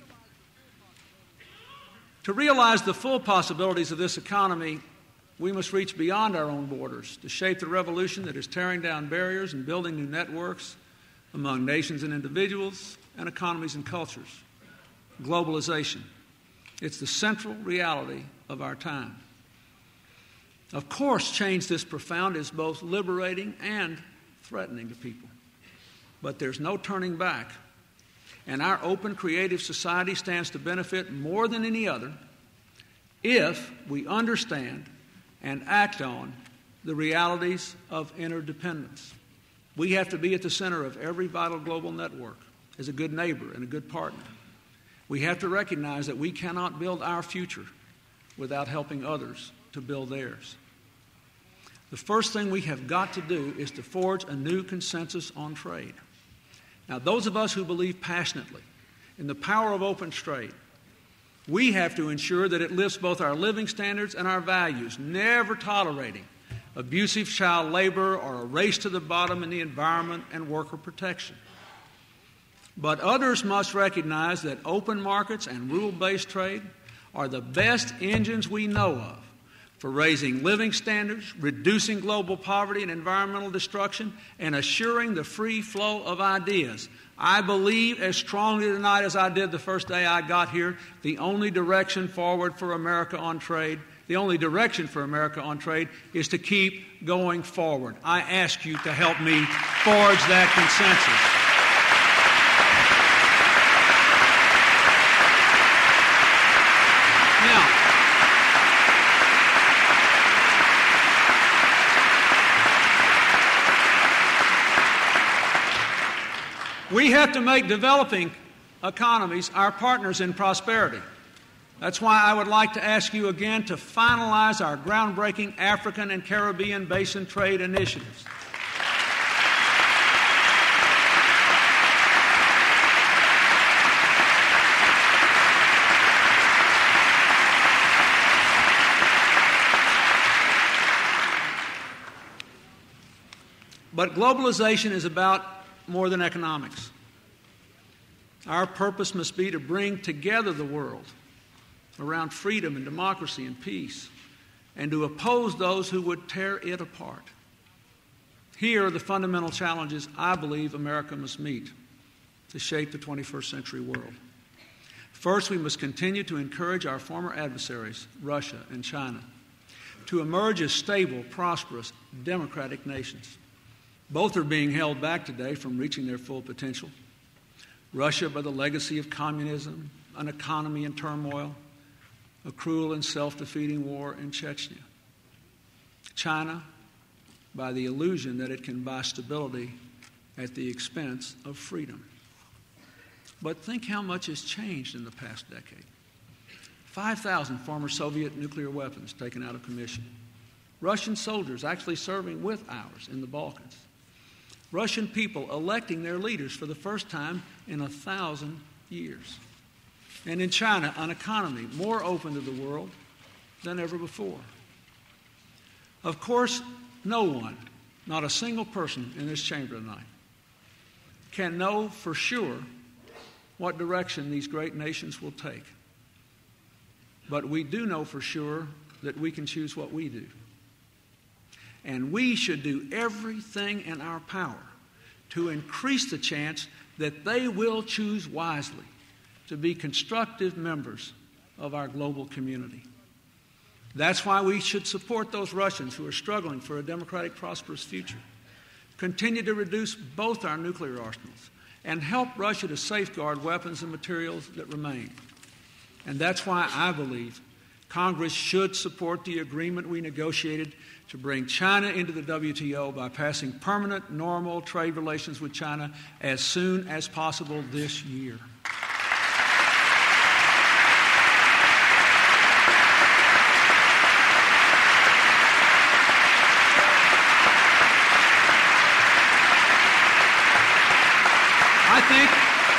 [SPEAKER 3] To realize the full possibilities of this economy, we must reach beyond our own borders to shape the revolution that is tearing down barriers and building new networks among nations and individuals and economies and cultures. Globalization. It's the central reality of our time. Of course, change this profound is both liberating and threatening to people. But there's no turning back. And our open, creative society stands to benefit more than any other if we understand and act on the realities of interdependence. We have to be at the center of every vital global network as a good neighbor and a good partner. We have to recognize that we cannot build our future without helping others to build theirs. The first thing we have got to do is to forge a new consensus on trade. Now, those of us who believe passionately in the power of open trade, we have to ensure that it lifts both our living standards and our values, never tolerating abusive child labor or a race to the bottom in the environment and worker protection. But others must recognize that open markets and rule-based trade are the best engines we know of for raising living standards, reducing global poverty and environmental destruction, and assuring the free flow of ideas. I believe as strongly tonight as I did the first day I got here, the only direction forward for America on trade, the only direction for America on trade is to keep going forward. I ask you to help me forge that consensus. Now, have to make developing economies our partners in prosperity. That's why I would like to ask you again to finalize our groundbreaking African and Caribbean Basin trade initiatives. But globalization is about more than economics. Our purpose must be to bring together the world around freedom and democracy and peace, and to oppose those who would tear it apart. Here are the fundamental challenges I believe America must meet to shape the twenty-first century world. First, we must continue to encourage our former adversaries, Russia and China, to emerge as stable, prosperous, democratic nations. Both are being held back today from reaching their full potential. Russia by the legacy of communism, an economy in turmoil, a cruel and self-defeating war in Chechnya. China by the illusion that it can buy stability at the expense of freedom. But think how much has changed in the past decade. five thousand former Soviet nuclear weapons taken out of commission. Russian soldiers actually serving with ours in the Balkans. Russian people electing their leaders for the first time in a thousand years. And in China, an economy more open to the world than ever before. Of course, no one, not a single person in this chamber tonight, can know for sure what direction these great nations will take. But we do know for sure that we can choose what we do. And we should do everything in our power to increase the chance that they will choose wisely to be constructive members of our global community. That's why we should support those Russians who are struggling for a democratic, prosperous future, continue to reduce both our nuclear arsenals, and help Russia to safeguard weapons and materials that remain. And that's why I believe Congress should support the agreement we negotiated to bring China into the W T O by passing permanent, normal trade relations with China as soon as possible this year. I think,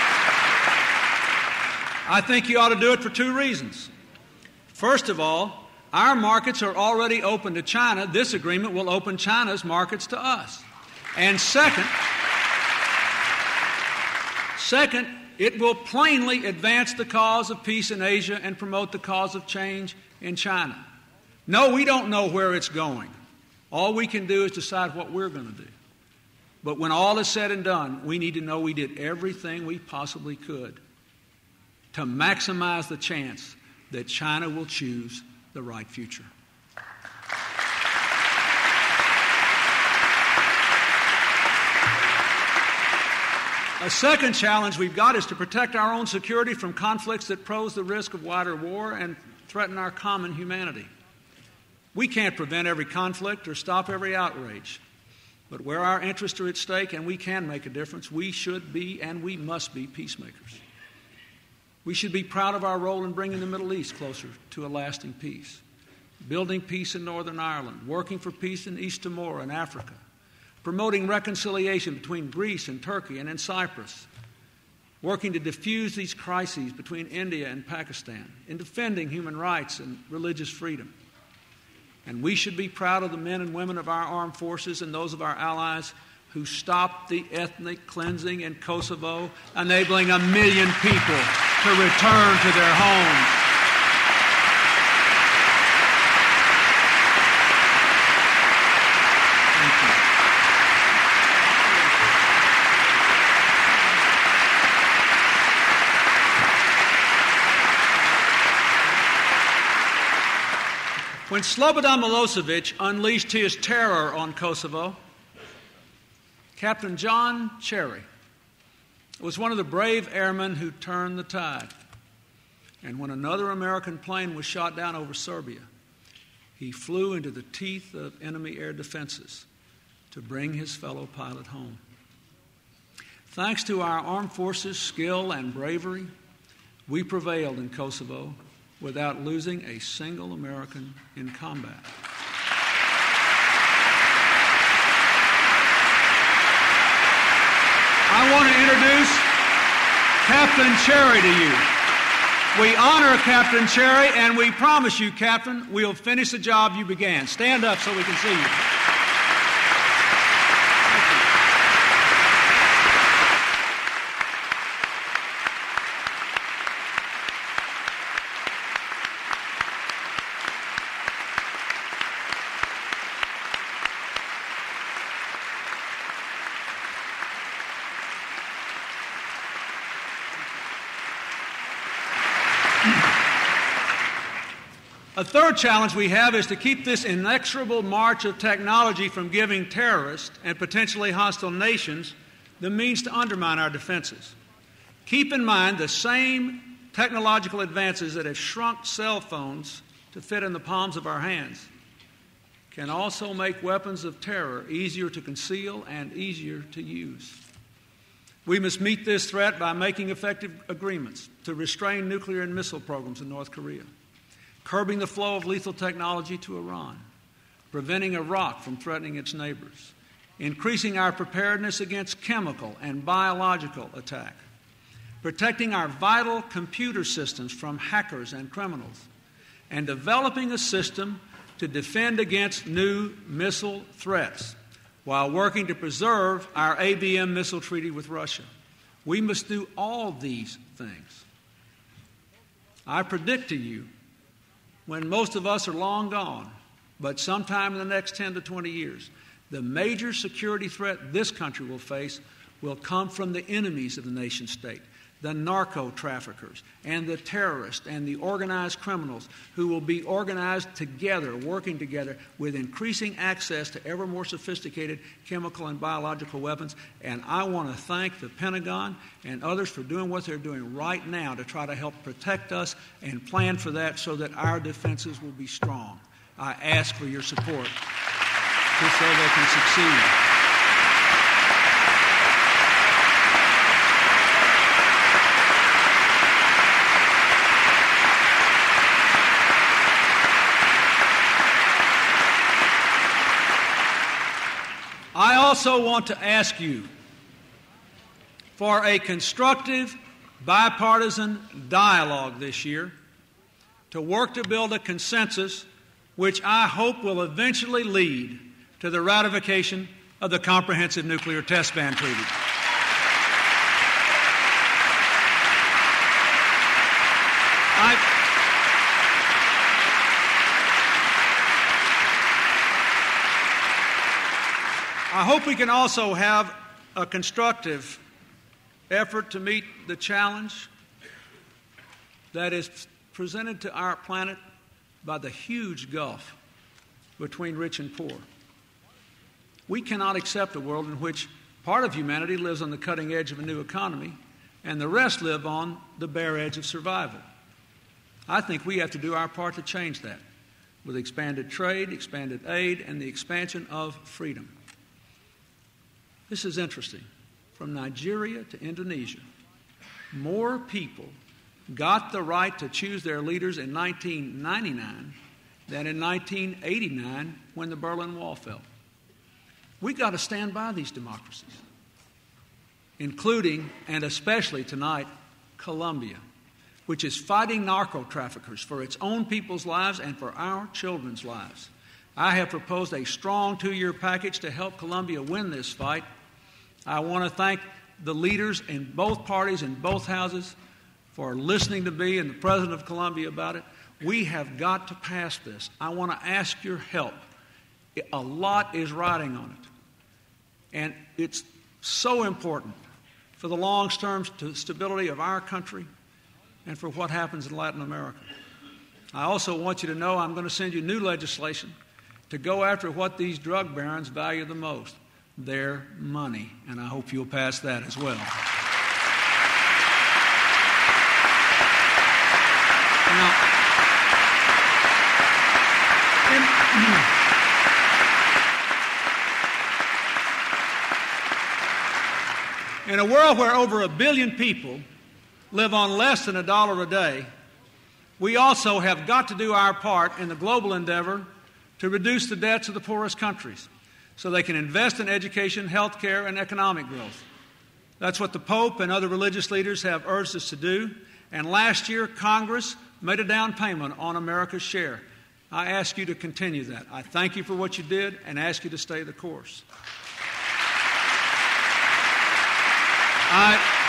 [SPEAKER 3] I think you ought to do it for two reasons. First of all, our markets are already open to China. This agreement will open China's markets to us. And second, second, it will plainly advance the cause of peace in Asia and promote the cause of change in China. No, we don't know where it's going. All we can do is decide what we're going to do. But when all is said and done, we need to know we did everything we possibly could to maximize the chance that China will choose the right future. A second challenge we've got is to protect our own security from conflicts that pose the risk of wider war and threaten our common humanity. We can't prevent every conflict or stop every outrage. But where our interests are at stake and we can make a difference, we should be and we must be peacemakers. We should be proud of our role in bringing the Middle East closer to a lasting peace, building peace in Northern Ireland, working for peace in East Timor and Africa, promoting reconciliation between Greece and Turkey and in Cyprus, working to diffuse these crises between India and Pakistan, in defending human rights and religious freedom. And we should be proud of the men and women of our armed forces and those of our allies who stopped the ethnic cleansing in Kosovo, enabling a million people to return to their homes. Thank you. When Slobodan Milosevic unleashed his terror on Kosovo, Captain John Cherry was one of the brave airmen who turned the tide. And when another American plane was shot down over Serbia, he flew into the teeth of enemy air defenses to bring his fellow pilot home. Thanks to our armed forces' skill and bravery, we prevailed in Kosovo without losing a single American in combat. I want to introduce Captain Cherry to you. We honor Captain Cherry, and we promise you, Captain, we'll finish the job you began. Stand up so we can see you. A third challenge we have is to keep this inexorable march of technology from giving terrorists and potentially hostile nations the means to undermine our defenses. Keep in mind the same technological advances that have shrunk cell phones to fit in the palms of our hands can also make weapons of terror easier to conceal and easier to use. We must meet this threat by making effective agreements to restrain nuclear and missile programs in North Korea, curbing the flow of lethal technology to Iran, preventing Iraq from threatening its neighbors, increasing our preparedness against chemical and biological attack, protecting our vital computer systems from hackers and criminals, and developing a system to defend against new missile threats while working to preserve our A B M missile treaty with Russia. We must do all these things. I predict to you, when most of us are long gone, but sometime in the next ten to twenty years, the major security threat this country will face will come from the enemies of the nation state, the narco-traffickers and the terrorists and the organized criminals who will be organized together, working together with increasing access to ever more sophisticated chemical and biological weapons. And I want to thank the Pentagon and others for doing what they're doing right now to try to help protect us and plan for that so that our defenses will be strong. I ask for your support so they can succeed. I also want to ask you for a constructive, bipartisan dialogue this year to work to build a consensus which I hope will eventually lead to the ratification of the Comprehensive Nuclear Test Ban Treaty. I I hope we can also have a constructive effort to meet the challenge that is presented to our planet by the huge gulf between rich and poor. We cannot accept a world in which part of humanity lives on the cutting edge of a new economy and the rest live on the bare edge of survival. I think we have to do our part to change that with expanded trade, expanded aid, and the expansion of freedom. This is interesting. From Nigeria to Indonesia, more people got the right to choose their leaders in nineteen ninety-nine than in nineteen eighty-nine when the Berlin Wall fell. We've got to stand by these democracies, including and especially tonight, Colombia, which is fighting narco-traffickers for its own people's lives and for our children's lives. I have proposed a strong two-year package to help Colombia win this fight. I want to thank the leaders in both parties in both houses for listening to me and the President of Colombia about it. We have got to pass this. I want to ask your help. A lot is riding on it. And it's so important for the long-term stability of our country and for what happens in Latin America. I also want you to know I'm going to send you new legislation to go after what these drug barons value the most, their money. And I hope you'll pass that as well. Now, In a world where over a billion people live on less than a dollar a day, we also have got to do our part in the global endeavor to reduce the debts of the poorest countries so they can invest in education, health care, and economic growth. That's what the Pope and other religious leaders have urged us to do. And last year, Congress made a down payment on America's share. I ask you to continue that. I thank you for what you did and ask you to stay the course. I...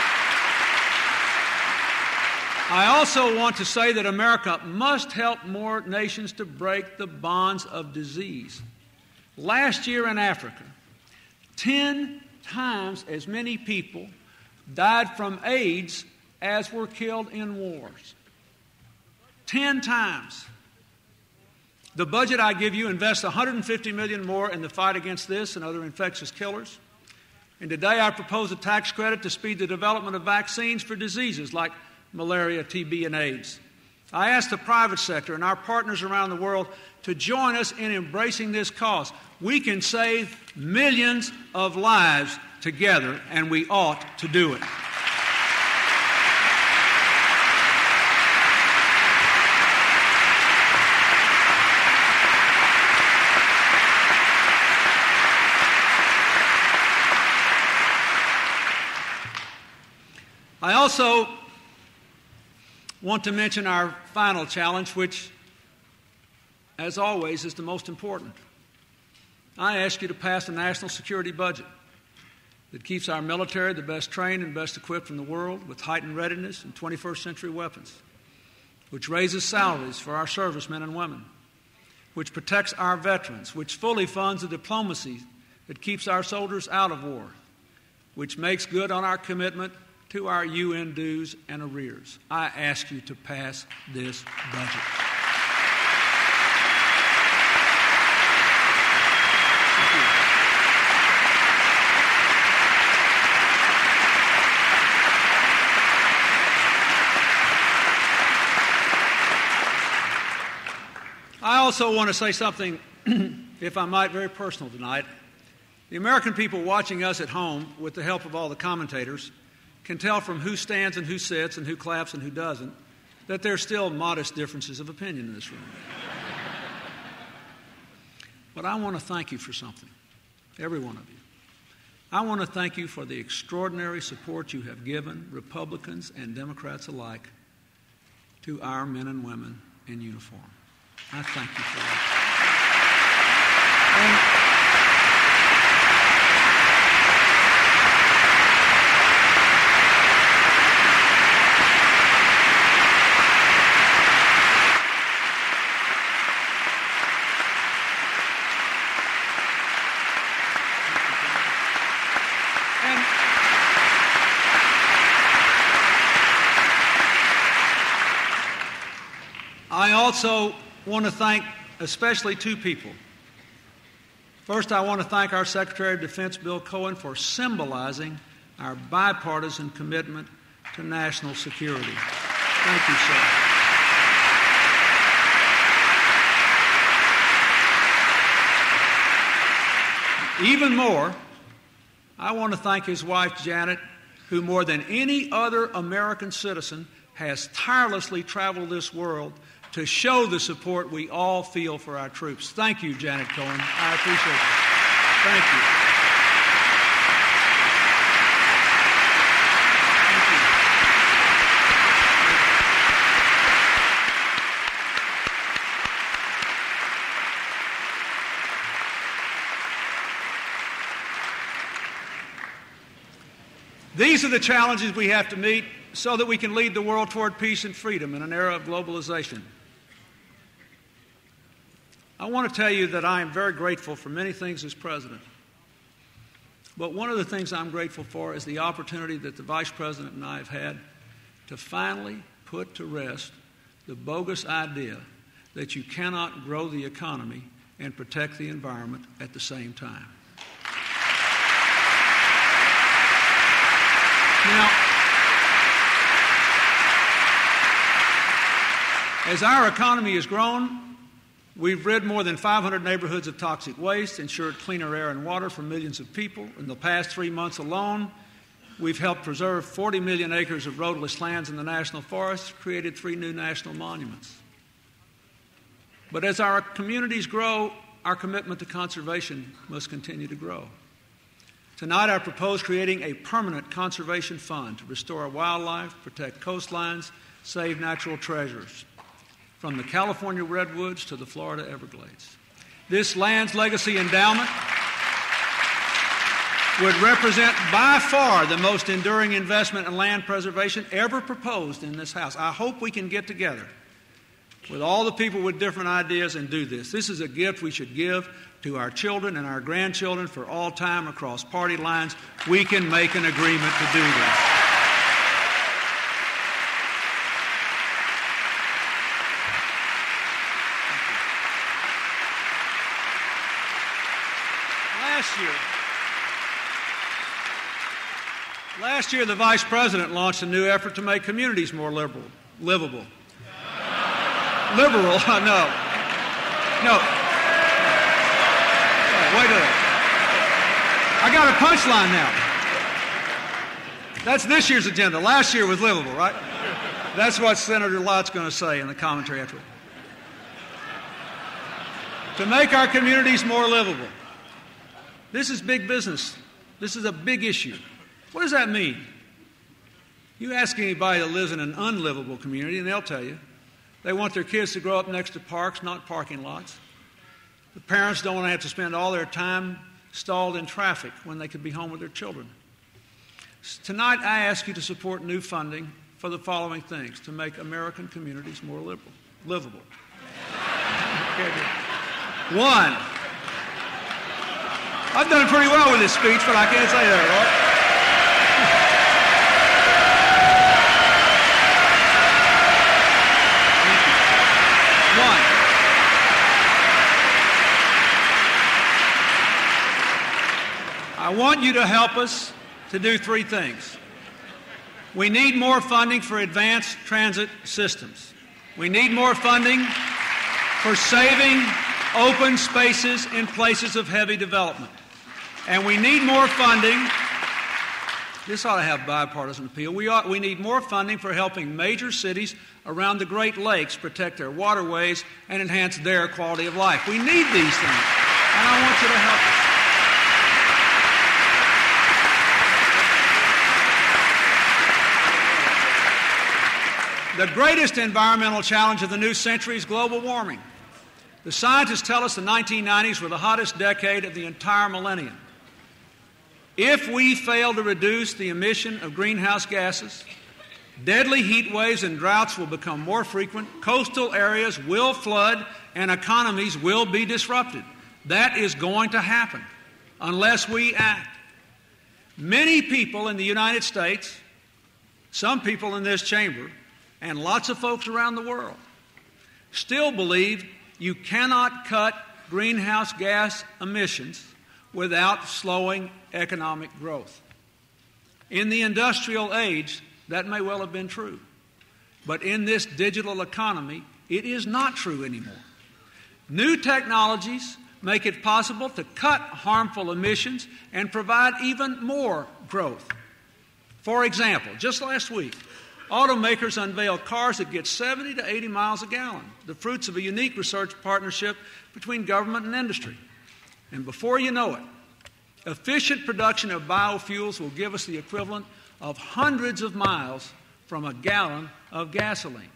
[SPEAKER 3] I also want to say that America must help more nations to break the bonds of disease. Last year in Africa, ten times as many people died from AIDS as were killed in wars. Ten times. The budget I give you invests one hundred fifty million dollars more in the fight against this and other infectious killers. And today I propose a tax credit to speed the development of vaccines for diseases like malaria, T B, and AIDS. I ask the private sector and our partners around the world to join us in embracing this cause. We can save millions of lives together, and we ought to do it. I also want to mention our final challenge, which, as always, is the most important. I ask you to pass a national security budget that keeps our military the best trained and best equipped in the world with heightened readiness and twenty-first century weapons, which raises salaries for our servicemen and women, which protects our veterans, which fully funds the diplomacy that keeps our soldiers out of war, which makes good on our commitment to our U N dues and arrears. I ask you to pass this budget. I also want to say something, if I might, very personal tonight. The American people watching us at home, with the help of all the commentators, can tell from who stands and who sits and who claps and who doesn't that there are still modest differences of opinion in this room. But I want to thank you for something, every one of you. I want to thank you for the extraordinary support you have given, Republicans and Democrats alike, to our men and women in uniform. I thank you for that. And I also want to thank especially two people. First, I want to thank our Secretary of Defense, Bill Cohen, for symbolizing our bipartisan commitment to national security. Thank you, sir. Even more, I want to thank his wife, Janet, who more than any other American citizen has tirelessly traveled this world to show the support we all feel for our troops. Thank you, Janet Cohen. I appreciate it. Thank you. These are the challenges we have to meet so that we can lead the world toward peace and freedom in an era of globalization. I want to tell you that I am very grateful for many things as president. But one of the things I'm grateful for is the opportunity that the Vice President and I have had to finally put to rest the bogus idea that you cannot grow the economy and protect the environment at the same time. Now, as our economy has grown, we've rid more than five hundred neighborhoods of toxic waste, ensured cleaner air and water for millions of people. In the past three months alone, We've helped preserve forty million acres of roadless lands in the national forests, created three new national monuments. But as our communities grow, our commitment to conservation must continue to grow. Tonight, I propose creating a permanent conservation fund to restore our wildlife, protect coastlines, save natural treasures, from the California redwoods to the Florida Everglades. This Lands Legacy Endowment would represent by far the most enduring investment in land preservation ever proposed in this House. I hope we can get together with all the people with different ideas and do this. This is a gift we should give to our children and our grandchildren for all time across party lines. We can make an agreement to do this. Last year, last year, the Vice President launched a new effort to make communities more liberal, livable. Liberal, no. No. Wait a minute. I got a punchline now. That's this year's agenda. Last year was livable, right? That's what Senator Lott's going to say in the commentary after. To make our communities more livable. This is big business. This is a big issue. What does that mean? You ask anybody that lives in an unlivable community, and they'll tell you. They want their kids to grow up next to parks, not parking lots. The parents don't want to have to spend all their time stalled in traffic when they could be home with their children. Tonight, I ask you to support new funding for the following things to make American communities more liberal, livable. Okay, one, I've done pretty well with this speech, but I can't say that, right? I want you to help us to do three things. We need more funding for advanced transit systems. We need more funding for saving open spaces in places of heavy development. And we need more funding. This ought to have bipartisan appeal. We, ought, we need more funding for helping major cities around the Great Lakes protect their waterways and enhance their quality of life. We need these things, and I want you to help us. The greatest environmental challenge of the new century is global warming. The scientists tell us the nineteen nineties were the hottest decade of the entire millennium. If we fail to reduce the emission of greenhouse gases, deadly heat waves and droughts will become more frequent, coastal areas will flood, and economies will be disrupted. That is going to happen unless we act. Many people in the United States, some people in this chamber, and lots of folks around the world still believe you cannot cut greenhouse gas emissions without slowing economic growth. In the industrial age, that may well have been true. But in this digital economy, it is not true anymore. New technologies make it possible to cut harmful emissions and provide even more growth. For example, just last week, automakers unveiled cars that get seventy to eighty miles a gallon, the fruits of a unique research partnership between government and industry. And before you know it, efficient production of biofuels will give us the equivalent of hundreds of miles from a gallon of gasoline.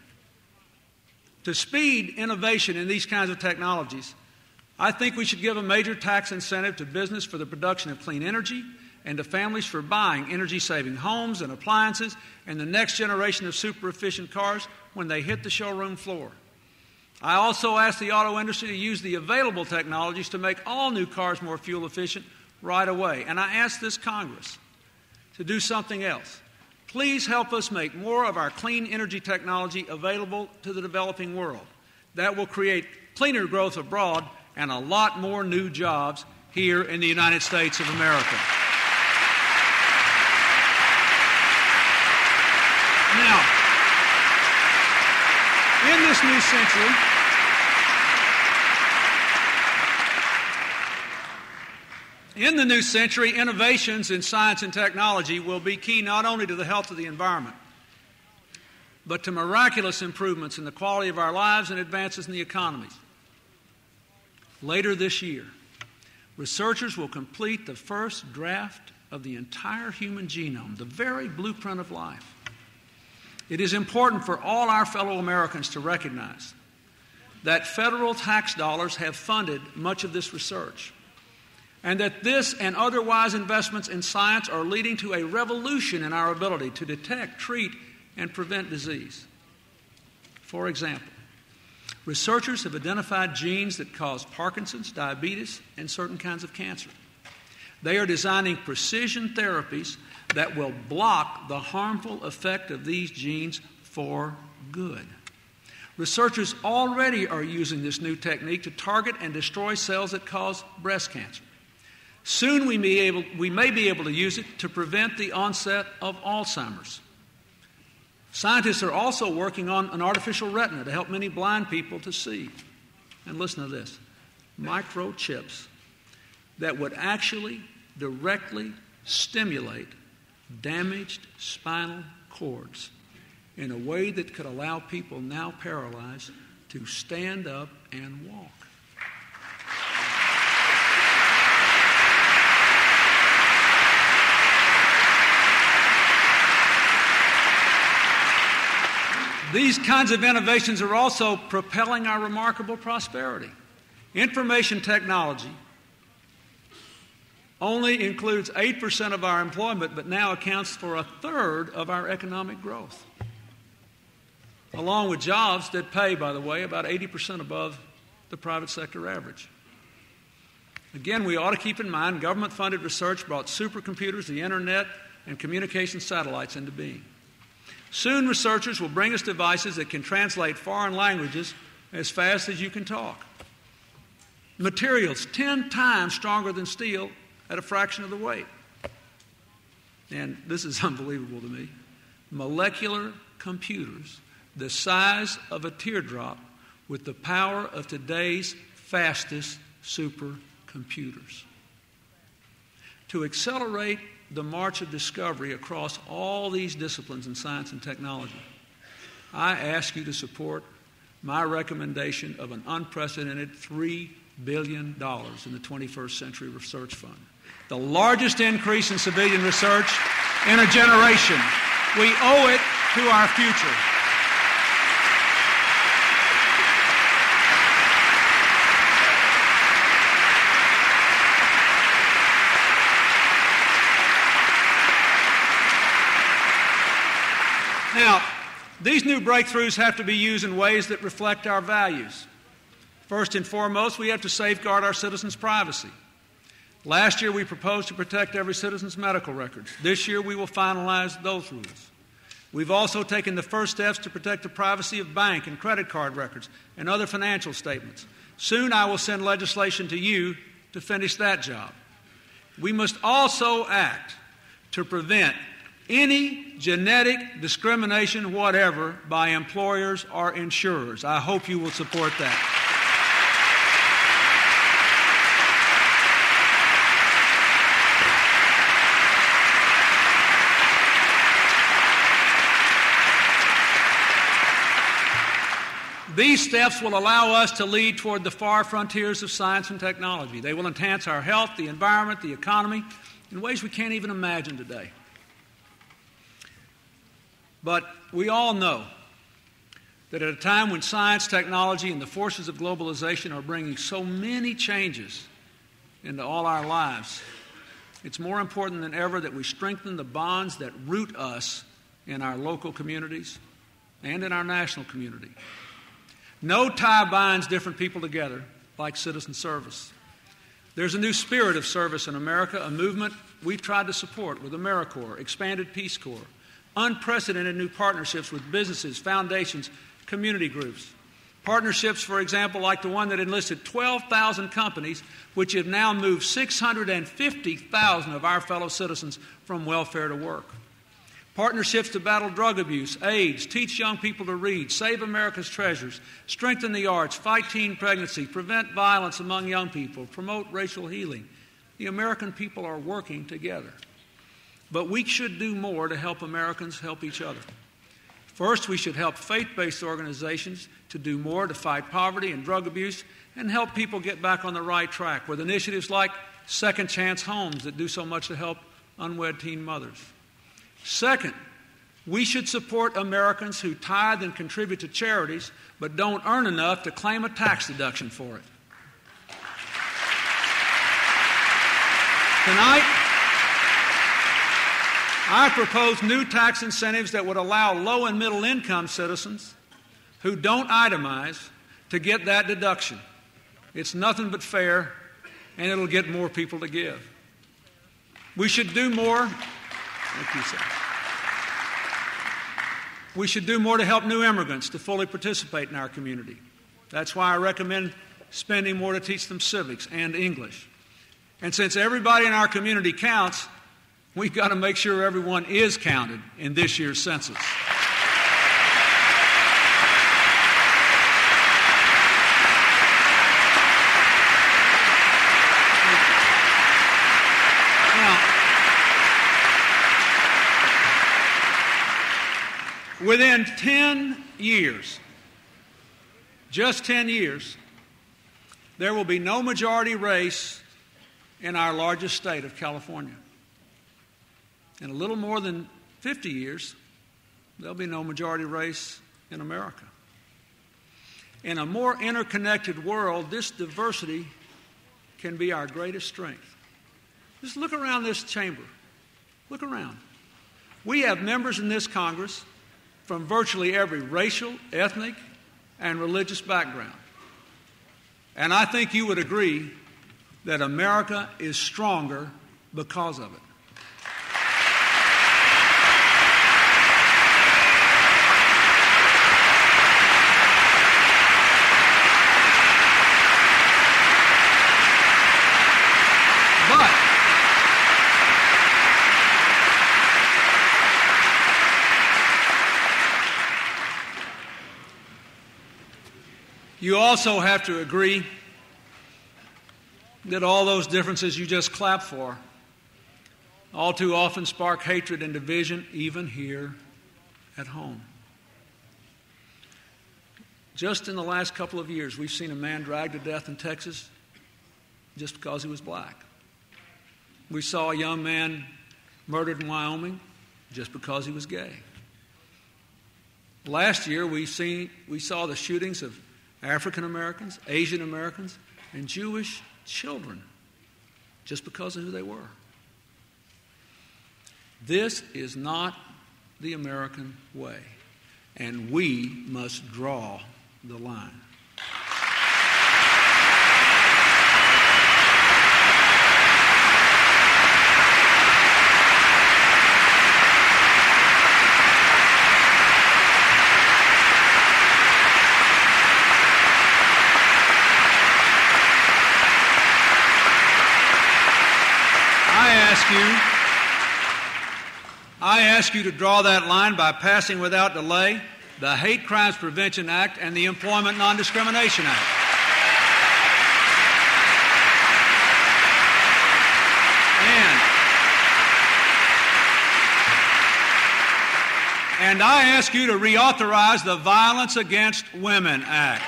[SPEAKER 3] To speed innovation in these kinds of technologies, I think we should give a major tax incentive to business for the production of clean energy and to families for buying energy-saving homes and appliances and the next generation of super-efficient cars when they hit the showroom floor. I also ask the auto industry to use the available technologies to make all new cars more fuel efficient right away. And I ask this Congress to do something else. Please help us make more of our clean energy technology available to the developing world. That will create cleaner growth abroad and a lot more new jobs here in the United States of America. Now, in this new century, In the new century, innovations in science and technology will be key not only to the health of the environment, but to miraculous improvements in the quality of our lives and advances in the economies. Later this year, researchers will complete the first draft of the entire human genome, the very blueprint of life. It is important for all our fellow Americans to recognize that federal tax dollars have funded much of this research, and that this and otherwise investments in science are leading to a revolution in our ability to detect, treat, and prevent disease. For example, researchers have identified genes that cause Parkinson's, diabetes, and certain kinds of cancer. They are designing precision therapies that will block the harmful effect of these genes for good. Researchers already are using this new technique to target and destroy cells that cause breast cancer. Soon we may, able, we may be able to use it to prevent the onset of Alzheimer's. Scientists are also working on an artificial retina to help many blind people to see. And listen to this, microchips that would actually directly stimulate damaged spinal cords in a way that could allow people now paralyzed to stand up and walk. These kinds of innovations are also propelling our remarkable prosperity. Information technology only includes eight percent of our employment, but now accounts for a third of our economic growth, along with jobs that pay, by the way, about eighty percent above the private sector average. Again, we ought to keep in mind government-funded research brought supercomputers, the internet, and communication satellites into being. Soon, researchers will bring us devices that can translate foreign languages as fast as you can talk. Materials ten times stronger than steel at a fraction of the weight. And this is unbelievable to me. Molecular computers the size of a teardrop with the power of today's fastest supercomputers. To accelerate the march of discovery across all these disciplines in science and technology, I ask you to support my recommendation of an unprecedented three billion dollars in the twenty-first Century Research Fund, the largest increase in civilian research in a generation. We owe it to our future. Now, these new breakthroughs have to be used in ways that reflect our values. First and foremost, we have to safeguard our citizens' privacy. Last year, we proposed to protect every citizen's medical records. This year, we will finalize those rules. We've also taken the first steps to protect the privacy of bank and credit card records and other financial statements. Soon, I will send legislation to you to finish that job. We must also act to prevent any genetic discrimination whatever by employers or insurers. I hope you will support that. These steps will allow us to lead toward the far frontiers of science and technology. They will enhance our health, the environment, the economy in ways we can't even imagine today. But we all know that at a time when science, technology, and the forces of globalization are bringing so many changes into all our lives, it's more important than ever that we strengthen the bonds that root us in our local communities and in our national community. No tie binds different people together like citizen service. There's a new spirit of service in America, a movement we've tried to support with AmeriCorps, expanded Peace Corps, unprecedented new partnerships with businesses, foundations, community groups. Partnerships, for example, like the one that enlisted twelve thousand companies, which have now moved six hundred fifty thousand of our fellow citizens from welfare to work. Partnerships to battle drug abuse, AIDS, teach young people to read, save America's treasures, strengthen the arts, fight teen pregnancy, prevent violence among young people, promote racial healing, The American people are working together. But we should do more to help Americans help each other. First, we should help faith-based organizations to do more to fight poverty and drug abuse and help people get back on the right track with initiatives like Second Chance Homes that do so much to help unwed teen mothers. Second, we should support Americans who tithe and contribute to charities but don't earn enough to claim a tax deduction for it. Tonight, I propose new tax incentives that would allow low and middle income citizens who don't itemize to get that deduction. It's nothing but fair, and it'll get more people to give. We should do more. Thank you, sir. We should do more to help new immigrants to fully participate in our community. That's why I recommend spending more to teach them civics and English. And since everybody in our community counts, we've got to make sure everyone is counted in this year's census. Now, within ten years, just ten years, there will be no majority race in our largest state of California. In a little more than fifty years, there'll be no majority race in America. In a more interconnected world, this diversity can be our greatest strength. Just look around this chamber. Look around. We have members in this Congress from virtually every racial, ethnic, and religious background. And I think you would agree that America is stronger because of it. But you also have to agree that all those differences you just clapped for all too often spark hatred and division, even here at home. Just in the last couple of years, we've seen a man dragged to death in Texas just because he was black. We saw a young man murdered in Wyoming just because he was gay. Last year, we seen, we saw the shootings of African Americans, Asian Americans, and Jewish children just because of who they were. This is not the American way, and we must draw the line. I ask you to draw that line by passing without delay the Hate Crimes Prevention Act and the Employment Non-Discrimination Act. And, and I ask you to reauthorize the Violence Against Women Act.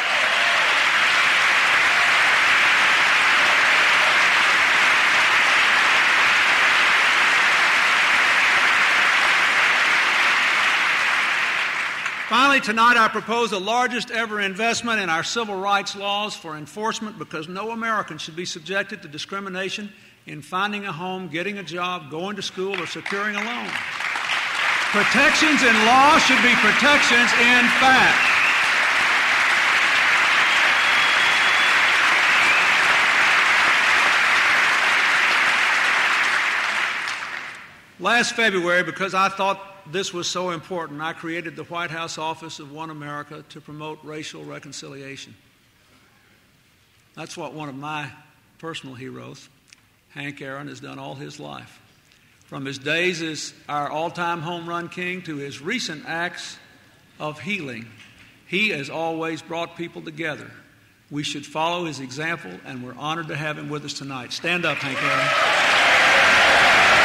[SPEAKER 3] Finally, tonight I propose the largest ever investment in our civil rights laws for enforcement because no American should be subjected to discrimination in finding a home, getting a job, going to school, or securing a loan. Protections in law should be protections in fact. Last February, because I thought this was so important, I created the White House Office of One America to promote racial reconciliation. That's what one of my personal heroes, Hank Aaron, has done all his life. From his days as our all-time home run king to his recent acts of healing, he has always brought people together We should follow his example, and we're honored to have him with us tonight. Stand up, Hank Aaron.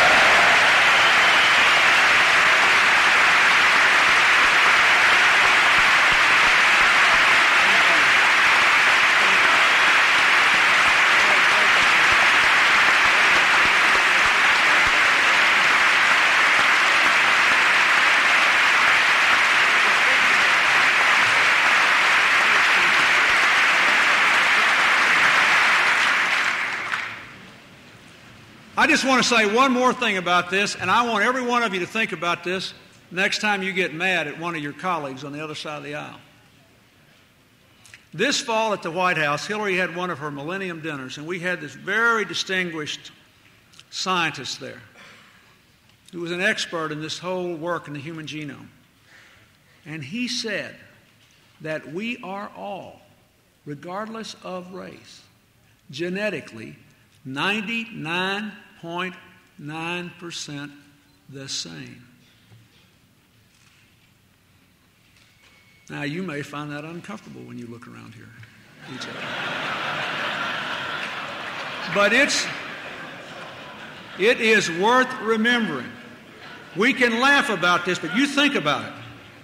[SPEAKER 3] I just want to say one more thing about this, and I want every one of you to think about this next time you get mad at one of your colleagues on the other side of the aisle. This fall at the White House, Hillary had one of her Millennium Dinners, and we had this very distinguished scientist there who was an expert in this whole work in the human genome. And he said that we are all, regardless of race, genetically ninety-nine point nine percent the same. Now, you may find that uncomfortable when you look around here. Each other. But it's, it is worth remembering. We can laugh about this, but you think about it.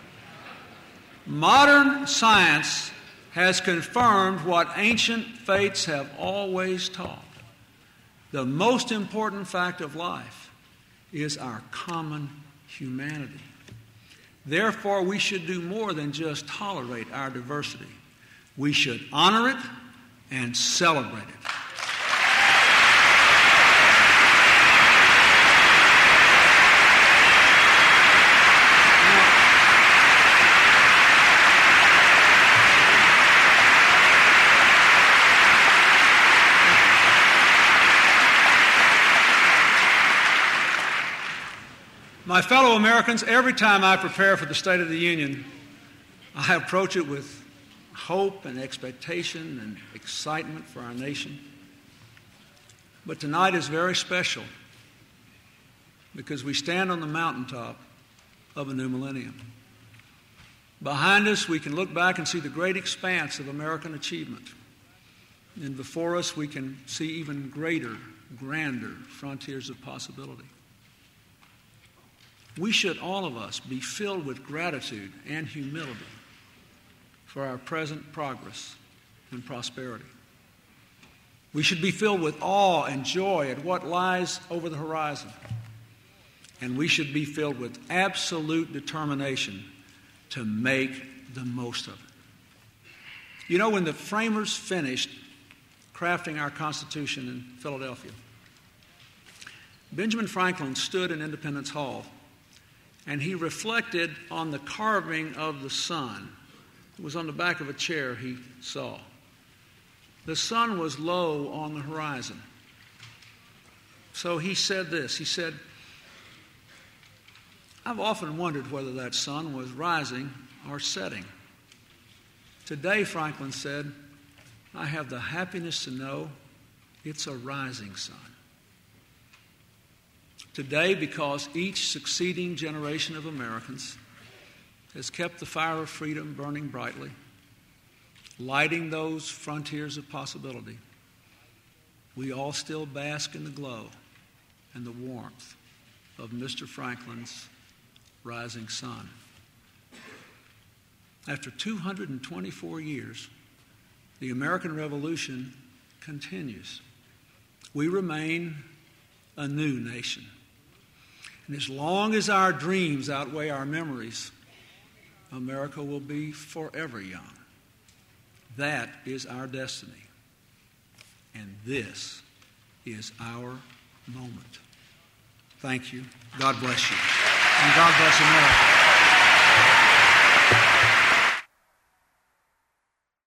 [SPEAKER 3] Modern science has confirmed what ancient faiths have always taught. The most important fact of life is our common humanity. Therefore, we should do more than just tolerate our diversity. We should honor it and celebrate it. My fellow Americans, every time I prepare for the State of the Union, I approach it with hope and expectation and excitement for our nation. But tonight is very special because we stand on the mountaintop of a new millennium. Behind us, we can look back and see the great expanse of American achievement. And before us, we can see even greater, grander frontiers of possibility. We should, all of us, be filled with gratitude and humility for our present progress and prosperity. We should be filled with awe and joy at what lies over the horizon. And we should be filled with absolute determination to make the most of it. You know, when the framers finished crafting our Constitution in Philadelphia, Benjamin Franklin stood in Independence Hall and he reflected on the carving of the sun. It was on the back of a chair he saw. The sun was low on the horizon. So he said this. He said, I've often wondered whether that sun was rising or setting. Today, Franklin said, I have the happiness to know it's a rising sun. Today, because each succeeding generation of Americans has kept the fire of freedom burning brightly, lighting those frontiers of possibility, we all still bask in the glow and the warmth of Mister Franklin's rising sun. After two hundred twenty-four years, the American Revolution continues. We remain a new nation. And as long as our dreams outweigh our memories, America will be forever young. That is our destiny. And this is our moment. Thank you. God bless you. And God bless America.